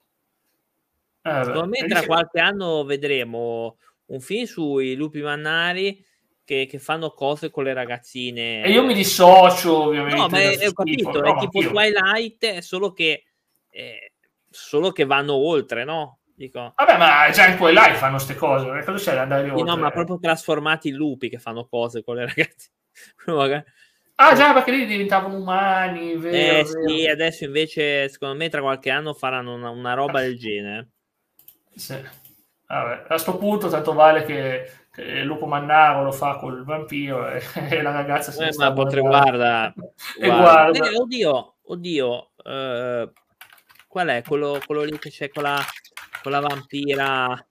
Eh, Secondo beh. me E tra dice- qualche anno vedremo un film sui lupi mannari che, che fanno cose con le E io mi ragazzine. dissocio No, ovviamente ma da è, questo è- ho schifo, capito, è no, ma tipo anch'io. Twilight, è solo che, eh, solo che vanno oltre, no? Dico, Vabbè, ma già in Twilight fanno queste cose, non è cosa c'è da andare sì, no, ma oltre? proprio trasformati in lupi che fanno cose con le ragazze. Magari- Ah già, perché lì diventavano umani, vero, Eh vero. sì, adesso invece secondo me tra qualche anno faranno una, una roba del genere. Sì. Vabbè, a sto punto tanto vale che, che il lupo mannaro lo fa col vampiro e, e la ragazza se ne Eh, sta ma a potrei, guardare. guarda, E guarda. guarda. Eh, oddio, oddio, eh, qual è quello, quello lì che c'è con la, con la vampira?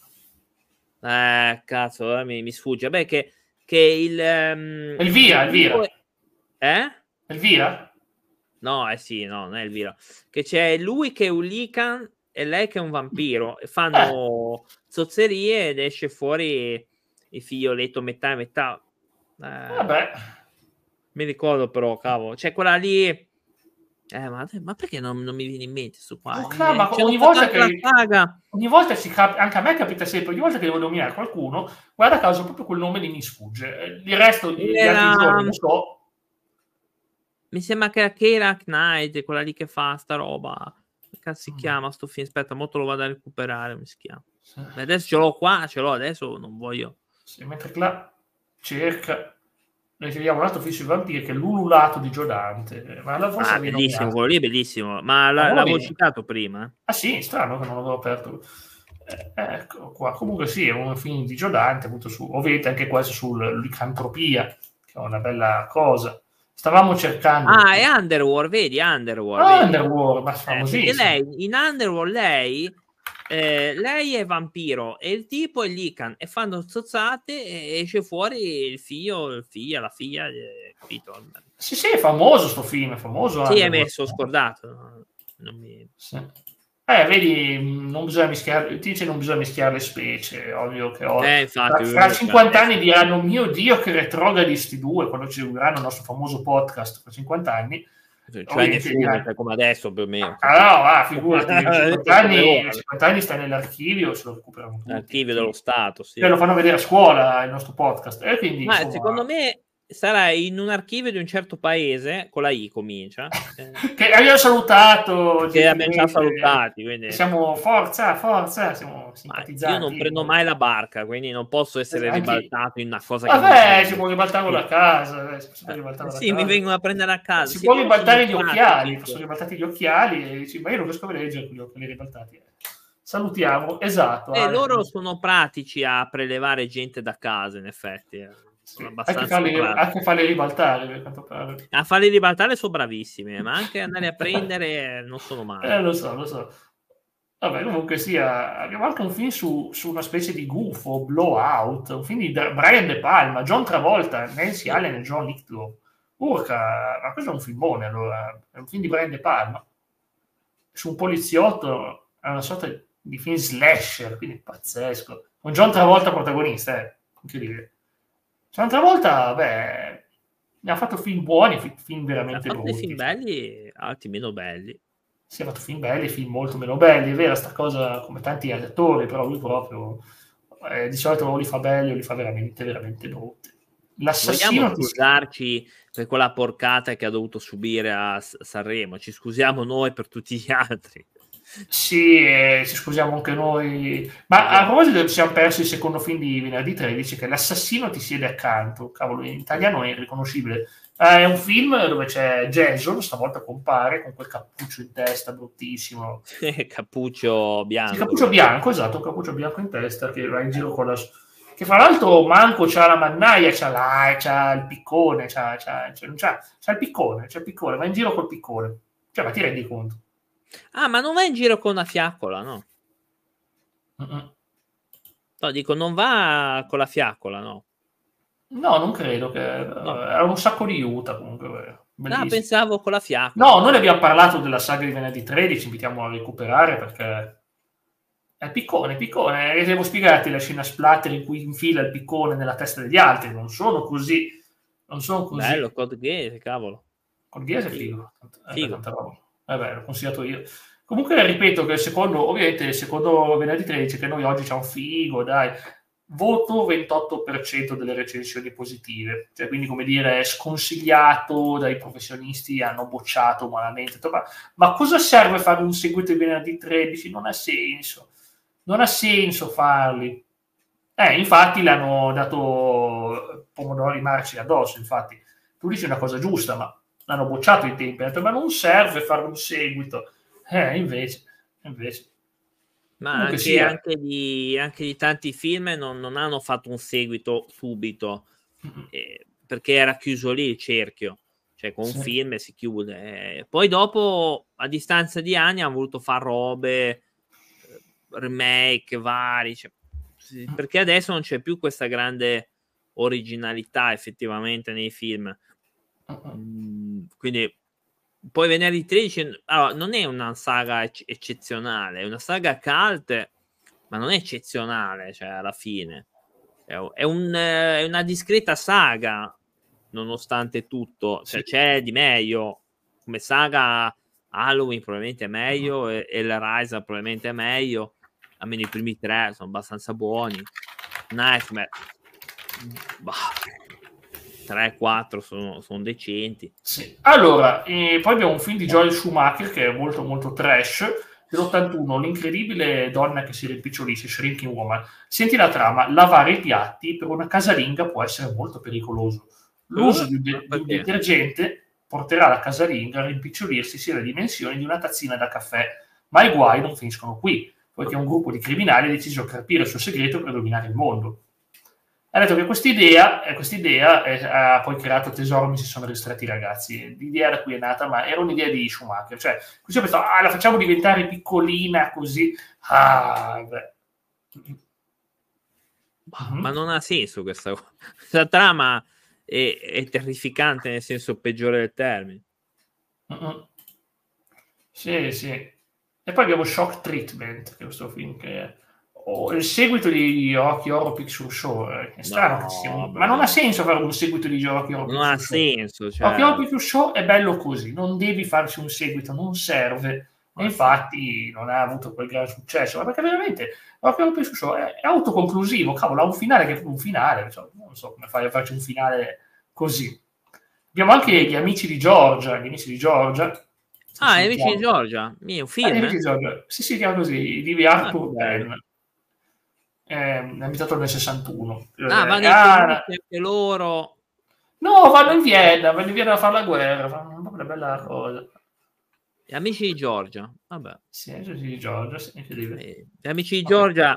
Eh, cazzo, eh, mi, mi sfugge. Beh, che, che il, ehm, il Elvira, tipo... Elvira. Eh? Elvira? No, eh sì, no, non è Elvira. Che c'è lui che è un Lycan e lei che è un vampiro. E Eh, fanno zozzerie ed esce fuori il figlioletto metà e metà. Eh, vabbè. mi ricordo però, cavolo. C'è quella lì... Eh, ma, ma perché non, non mi viene in mente su qua? Oh, cla- ma C'è ogni volta che la saga. ogni volta si cap- anche a me capita sempre, ogni volta che devo nominare qualcuno, guarda caso proprio quel nome lì mi sfugge. Eh, Il resto di- gli altri Era, giorni lo so. mi sembra che era Keira Knight, quella lì che fa sta roba. Che cazzo si Mm. chiama sto film? Aspetta, molto lo vado a recuperare, come si chiama? Sì. Adesso ce l'ho qua, ce l'ho adesso, non voglio. Sì, mentre Cla cerca, noi vediamo un altro film sui vampiri che è l'ululato di Joe Dante, ma la forse Ah, l'avevi bellissimo, nominato. quello lì è bellissimo. Ma Ah, la- non l'avevo l'avevi? citato prima. eh. Ah sì, strano che non l'avevo aperto. Eh, ecco qua. Comunque sì, è un film di Joe Dante, appunto su, ovviamente anche questo sulla licantropia, che è una bella cosa. Stavamo cercando... Ah, è Underworld, vedi, Underworld, Ah, vedi? Underworld, ma Eh, perché famosissimo. lei, in Underworld, lei, eh, lei è vampiro e il tipo è Lican e fanno zozzate e esce fuori il figlio, il figlio, la figlia, eh, capito? Sì, sì, è famoso sto film, è famoso Sì, è Underworld. messo scordato. no? Non mi... Sì. Eh, vedi, non bisogna mischiare, dice non bisogna mischiare le specie, ovvio che ho, Eh, infatti, fra, fra eh, cinquanta adesso- anni diranno, mio Dio, che retrogradi sti due, quando ci seguiranno il nostro famoso podcast fra cinquanta anni, cioè ovviamente nessuno, diranno, cioè, come adesso più o meno. ah no, va, figurati, cinquanta Come anni, ora. cinquanta anni sta nell'archivio, se lo recuperano tutti. L'archivio Sì. dello Stato, sì. Cioè, lo fanno vedere a scuola il nostro podcast, e quindi, Ma insomma... secondo me sarà in un archivio di un certo paese, con la I comincia, eh, che abbiamo salutato che abbiamo già gentilmente, salutati, quindi... siamo forza, forza, siamo Ma io non simpatizzanti. prendo mai la barca, quindi non posso essere Anche... ribaltato in una cosa che non Vabbè, si prendo. può ribaltare Sì, da casa, eh, si può Eh, ribaltare da sì, mi casa. vengono a prendere a casa. Si Sì, può loro sono ribaltare gli occhiali, pratici. sono ribaltati gli occhiali e dici, ma io non riesco a leggere con gli occhiali ribaltati. Salutiamo, esatto. E Alex. loro sono pratici a prelevare gente da casa, in effetti. eh. Sono Sì, anche, abbastanza farli, pratici. anche farli ribaltare, per quanto pare. A farli ribaltare sono bravissimi, ma anche andare a prendere non sono male. Eh, lo so, lo so. Vabbè, comunque sia, abbiamo anche un film su, su una specie di gufo, Blowout, un film di Brian De Palma, John Travolta, Nancy Allen e John Lithgow. Urca, ma questo è un filmone allora, è un film di Brian De Palma, su un poliziotto, è una sorta di film slasher, quindi pazzesco. Con John Travolta protagonista, eh, incredibile. John Travolta, beh, ne ha fatto film buoni, film veramente Ha fatto dei brutti. film belli, altri meno belli. Si è fatto film belli, film molto meno belli, è vera sta cosa come tanti attori, però lui proprio eh, di solito o li fa belli o li fa veramente, veramente brutti. Vogliamo L'assassino ti... scusarci per quella porcata che ha dovuto subire a S- Sanremo, ci scusiamo noi per tutti gli altri. Sì, eh, ci scusiamo anche noi. Ma a proposito, ci siamo persi il secondo film di venerdì tredici, che l'assassino ti siede accanto. Cavolo, in italiano è irriconoscibile. Eh, è un film dove c'è Jason, stavolta compare, con quel cappuccio in testa bruttissimo. Cappuccio bianco. Sì, cappuccio bianco, esatto, un cappuccio bianco in testa che va in giro con la... Che fra l'altro manco c'ha la mannaia, c'ha, la, c'ha il piccone, c'ha, c'ha, c'ha, c'ha, c'ha il piccone, c'ha il piccone, va in giro col piccone. Cioè, ma ti rendi conto? Ah, ma non va in giro con una fiaccola, no? Mm-mm. No, dico, non va con la fiaccola, no? No, non credo che... No. Era un sacco di Utah comunque. Ah, pensavo con la fiaccola. No, noi abbiamo parlato della saga di venerdì tredici, invitiamo a recuperare perché... È piccone, piccone. E devo spiegarti la scena splatter in cui infila il piccone nella testa degli altri. Non sono così. Non sono così. Bello, Code Geass, cavolo. Code Geass è figo. È figo. tanta roba. Vabbè, l'ho consigliato io. Comunque ripeto che secondo, ovviamente, secondo venerdì tredici, che noi oggi c'è un figo, dai, voto ventotto per cento delle recensioni positive. Cioè, quindi, come dire, sconsigliato dai professionisti, hanno bocciato malamente. Ma, ma cosa serve fare un seguito di venerdì tredici? Non ha senso. Non ha senso farli. Eh, infatti l'hanno dato pomodori marci addosso, infatti. Tu dici una cosa giusta, ma l'hanno bocciato i tempi. Hanno detto, ma non serve fare un seguito. Eh, invece, invece. Ma Comunque anche, sia. anche, di, anche di tanti film non, non hanno fatto un seguito subito, eh, perché era chiuso lì il cerchio. Cioè, con Sì. un film si chiude. Eh, poi dopo, a distanza di anni, hanno voluto fare robe, remake vari, cioè, sì, perché adesso non c'è più questa grande originalità effettivamente nei film. Mm, quindi poi venerdì tredici allora, non è una saga ec- eccezionale, è una saga cult, ma non è eccezionale, cioè alla fine è, è, un, è una discreta saga nonostante tutto, cioè, Sì. c'è di meglio come saga, Halloween probabilmente è meglio, e, e la Rise probabilmente è meglio, almeno i primi tre sono abbastanza buoni. Nightmare bah, tre quattro sono, sono decenti. Sì. Allora, eh, poi abbiamo un film di Joel Schumacher che è molto molto trash, dell'ottantuno, l'incredibile donna che si rimpicciolisce, Shrinking Woman. Senti la trama: lavare i piatti per una casalinga può essere molto pericoloso. L'uso Uh, di un, de- di un perché? detergente porterà la casalinga a rimpicciolirsi sia le dimensioni di una tazzina da caffè, ma i guai non finiscono qui, poiché un gruppo di criminali ha deciso di capire il suo segreto per dominare il mondo. Ha detto che quest'idea, eh, quest'idea eh, ha poi creato tesoro, mi si sono ristretti i ragazzi. L'idea da cui è nata, ma era un'idea di Schumacher. Cioè, così ho pensato, ah, la facciamo diventare piccolina così. Ah, beh. Ma, ma non ha senso questa, questa trama è, è terrificante nel senso peggiore del termine. Mm-hmm. Sì, sì. E poi abbiamo Shock Treatment, che è questo film che è oh, il seguito di Rocky Horror Picture Show. Eh, è strano No, che sia un... ma vabbè, non ha no. senso fare un seguito di Rocky Horror Non Picture ha Show. senso, cioè... Rocky Horror Picture Show è bello così, non devi farci un seguito, non serve. E infatti non ha avuto quel gran successo, ma perché veramente Rocky Horror Picture Show è, è autoconclusivo, cavolo, ha un finale che è un finale, cioè, non so come fai a farci un finale così. Abbiamo anche Gli Amici di Giorgia, Gli Amici di Giorgia. Ah, Gli Amici di Giorgia, mio film, Eh, Gli Amici eh? di Giorgia. Sì, si chiama così, di Ah, Arthur bello. Penn. È ambientato nel sessantuno. Ah, vanno in Ah, servizio anche loro. no, vanno in Vienna, vanno in Vienna a fare la guerra, fanno una bella cosa. Gli Amici di Giorgia, vabbè. Sì, Gli Amici di Giorgia, sì, Eh, Gli Amici di Giorgia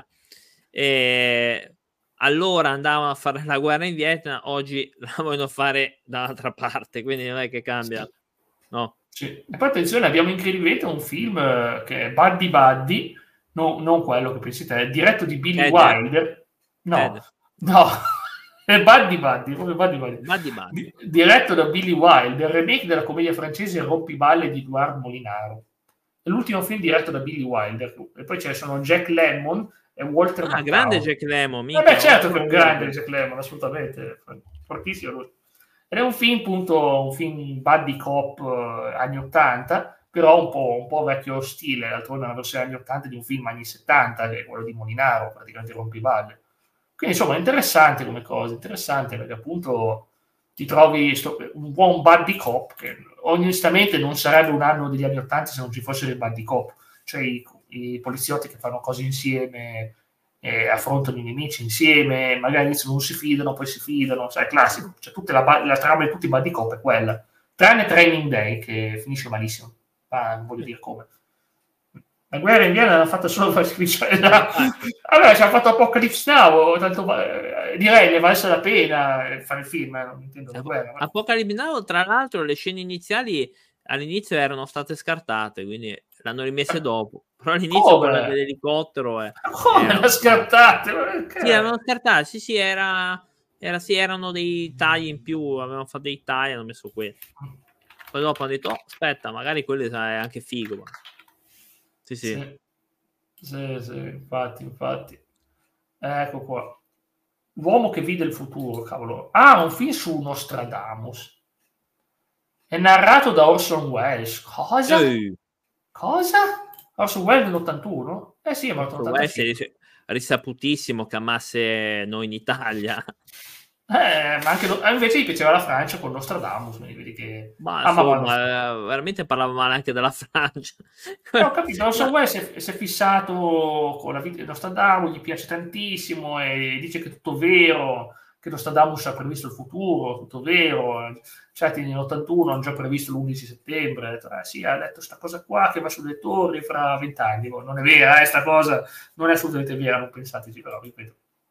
eh, allora andavano a fare la guerra in Vietnam, oggi la vogliono fare dall'altra parte, quindi non è che cambia. Sì. No. Sì. E poi attenzione, abbiamo incredibilmente un film eh, che è Buddy Buddy, no, non quello che pensi te, diretto di Billy Ted. Wilder. No, Ted. no, è Buddy Buddy, proprio Buddy Buddy. Buddy Buddy. Di, diretto da Billy Wilder, remake della commedia francese Rompiballe di Edouard Molinaro. È l'ultimo film diretto da Billy Wilder. E poi ce ne sono Jack Lemmon e Walter Ah, Matthau. grande Jack Lemmon. Eh beh, certo che è un grande Jack Lemmon, assolutamente. Fortissimo lui. Ed è un film, appunto, un film buddy cop eh, anni ottanta, però un po', un po' vecchio stile, d'altronde è una versione anni ottanta di un film anni settanta, che è quello di Molinaro, praticamente Rompiballe. Quindi, insomma, è interessante come cosa, interessante perché appunto ti trovi sto, un buon buddy cop, che onestamente non sarebbe un anno degli anni ottanta se non ci fossero i buddy cop, cioè i, i poliziotti che fanno cose insieme, eh, affrontano i nemici insieme, magari all'inizio non si fidano, poi si fidano, sai, classico, cioè tutta la, la trama di tutti i buddy cop è quella, tranne Training Day che finisce malissimo, ma non voglio dire come. La guerra in Vietnam l'hanno fatta solo per scrivere. Allora ci hanno fatto Apocalypse Now, tanto eh, direi ne valse la pena fare il film, eh, non intendo la guerra. Ma... Apocalypse Now, tra l'altro, le scene iniziali all'inizio erano state scartate, quindi l'hanno rimesse dopo. Però all'inizio come? quella dell'elicottero è, come era... l'ha scartate? Sì, erano scartate, sì, sì, era, era sì, erano dei tagli in più, avevano fatto dei tagli e hanno messo quelli. Poi dopo hanno detto, oh, aspetta, magari quello è anche figo. Sì, sì. Sì, sì, sì, infatti, infatti. Ecco qua. L'uomo che vide il futuro, cavolo. Ah, un film su Nostradamus. È narrato da Orson Welles. Cosa? Ehi. Cosa? Orson Welles dell'ottantuno? Eh sì, è morto nell'ottantacinque. È risaputissimo che amasse noi in Italia. Eh, ma anche invece gli piaceva la Francia con Nostradamus, vedi che... Ma ah, insomma, ma veramente parlava male anche della Francia. Eh, ho capito, Orson Welles si è, si è fissato con la vita di Nostradamus, gli piace tantissimo e dice che è tutto vero, che Nostradamus ha previsto il futuro, tutto vero. Certi nell'ottantuno hanno già previsto l'undici settembre, ha detto, eh, sì, ha detto questa cosa qua che va sui lettori fra vent'anni. Non è vera, eh, sta cosa non è assolutamente vera, non pensateci, però, ripeto.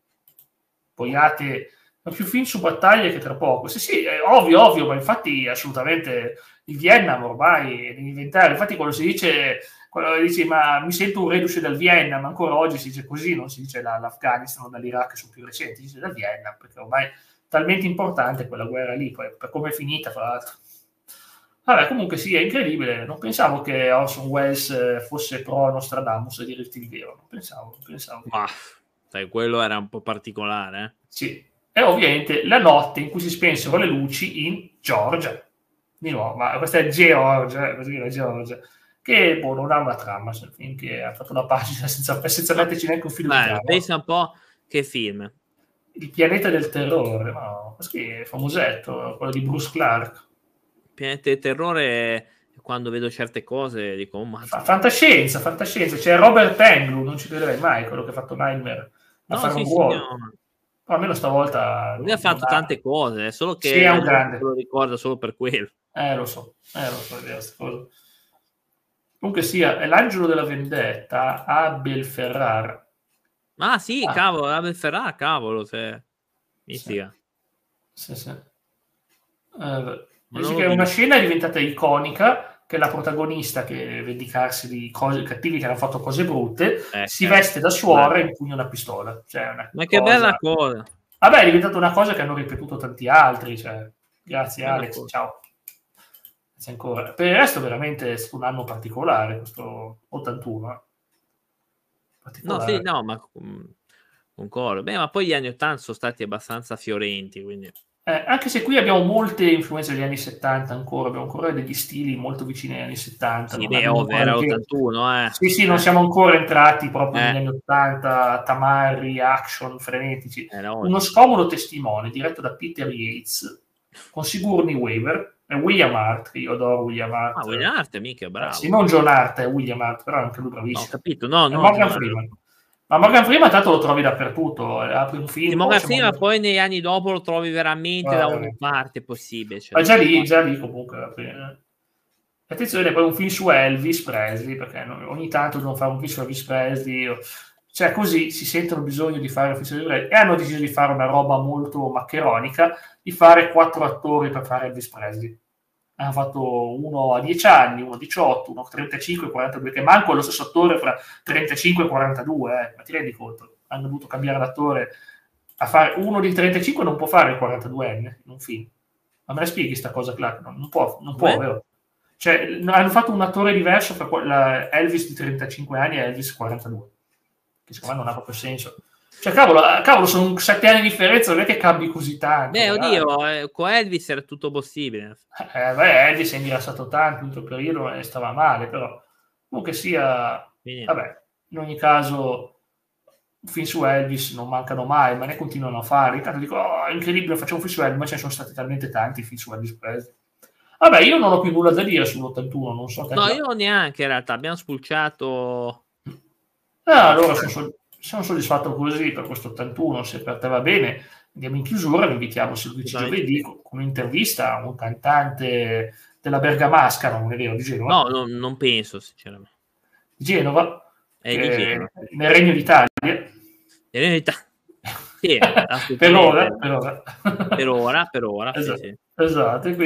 Poiate... ma più film su battaglie che tra poco. Sì, sì, è ovvio, ovvio, ma infatti assolutamente il Vietnam ormai è diventare, infatti quando si dice, quando dici ma mi sento un reduce dal Vietnam, ancora oggi si dice così, non si dice la, l'Afghanistan o dall'Iraq sono più recenti, si dice dal Vietnam, perché ormai è talmente importante quella guerra lì, poi per come è finita, fra l'altro. Vabbè, comunque sì, è incredibile, non pensavo che Orson Welles fosse pro Nostradamus, a dirti il vero, non pensavo, non pensavo. Ma, sai, quello era un po' particolare, eh? Sì. E ovviamente la notte in cui si spensero le luci in Georgia. di nuovo, ma questa è Georgia, così la Georgia, che boh, non ha una trama, finché ha fatto una pagina senza, senza metterci neanche un filo di trama. Pensa un po' che film. Il pianeta del terrore, no, così è famosetto, quello di Bruce Clark. Il pianeta del terrore, quando vedo certe cose dico, oh, ma... fantascienza, fantascienza, c'è Robert Englund, non ci crederei mai, quello che ha fatto Nightmare, a no, fare sì, un sì, ruolo. no. Però almeno stavolta lui ha fatto ha... tante cose, solo che sì, è un grande. lo ricorda solo per quello. Eh, lo so, eh, lo so, è vera sta cosa. Comunque sia, è l'angelo della vendetta, Abel Ferrara. Ah sì, ah. cavolo, Abel Ferrara, cavolo, se... Mistica. Sì, sì. sì. Eh, dice che una scena è diventata iconica, che la protagonista, che vendicarsi di cose cattivi che hanno fatto cose brutte, eh, si eh, veste da suora e impugna una pistola. Cioè, una ma che cosa... bella cosa. Vabbè, è diventata una cosa che hanno ripetuto tanti altri. Cioè, grazie bella Alex, cosa. Ciao. Grazie ancora. Per il resto veramente è stato un anno particolare, questo ottantuno. Eh. No, sì, no, ma concordo. Beh, ma poi gli anni ottanta sono stati abbastanza fiorenti, quindi... Eh, anche se qui abbiamo molte influenze degli anni settanta ancora, abbiamo ancora degli stili molto vicini agli anni settanta. Sì, beh, ovvio, era ottantuno, eh. Sì, sì, non siamo ancora entrati proprio eh. negli anni ottanta, tamarri, action, frenetici. Eh, no, Uno scomodo testimone diretto da Peter Yates, con Sigourney Weaver, e William Hart, che io adoro William Hart. Ah, William Hart, mica, bravo. Eh, sì, non John Hart, è William Hart, però anche lui bravissimo. No, ho capito, no, no. Morgan Freeman. Ma Morgan Freeman tanto lo trovi dappertutto, apri un film. Sì, Morgan Freeman poi, poi negli anni dopo lo trovi veramente ah, da ogni parte possibile. Cioè, ma già lì, già lì comunque. Attenzione, poi un film su Elvis Presley, perché ogni tanto devono fare un film su Elvis Presley, cioè così si sentono bisogno di fare un film su Elvis Presley e hanno deciso di fare una roba molto maccheronica, di fare quattro attori per fare Elvis Presley. Hanno fatto uno a dieci anni, uno a diciotto, uno a trentacinque, quarantadue, che manco è lo stesso attore fra trentacinque e quarantadue, eh, ma ti rendi conto? Hanno dovuto cambiare l'attore a fare uno di trentacinque, non può fare il quarantaduenne in un film. Ma me la spieghi sta cosa, Clark? Non, non può, non può, vero? Cioè, hanno fatto un attore diverso fra Elvis di trentacinque anni e Elvis quarantadue, che secondo me non ha proprio senso. Cioè, cavolo, cavolo, sono sette anni di differenza, non è che cambi così tanto. Beh, oddio, eh, con Elvis era tutto possibile. Eh, beh, Elvis è ingrassato tanto in tutto il periodo e stava male, però comunque sia, Quindi. vabbè, in ogni caso, film su Elvis non mancano mai, ma ne continuano a fare. Intanto dico, oh, è incredibile, facciamo un film su Elvis, ma ce ne sono stati talmente tanti film su Elvis Presley. Vabbè, io non ho più nulla da dire sull'ottantuno, non so. No, io neanche in realtà, abbiamo spulciato. Ah, allora sono, sono soddisfatto così per questo ottantuno, se per te va bene andiamo in chiusura, vi invitiamo se giovedì con un'intervista a un cantante della Bergamasca, non è vero, di Genova? No, no non penso sinceramente. Di Genova? È di Genova. Nel Regno d'Italia. Nel Regno d'Italia. Sì, per ora, per ora. Per ora, per ora. Esatto, sì, sì. esatto.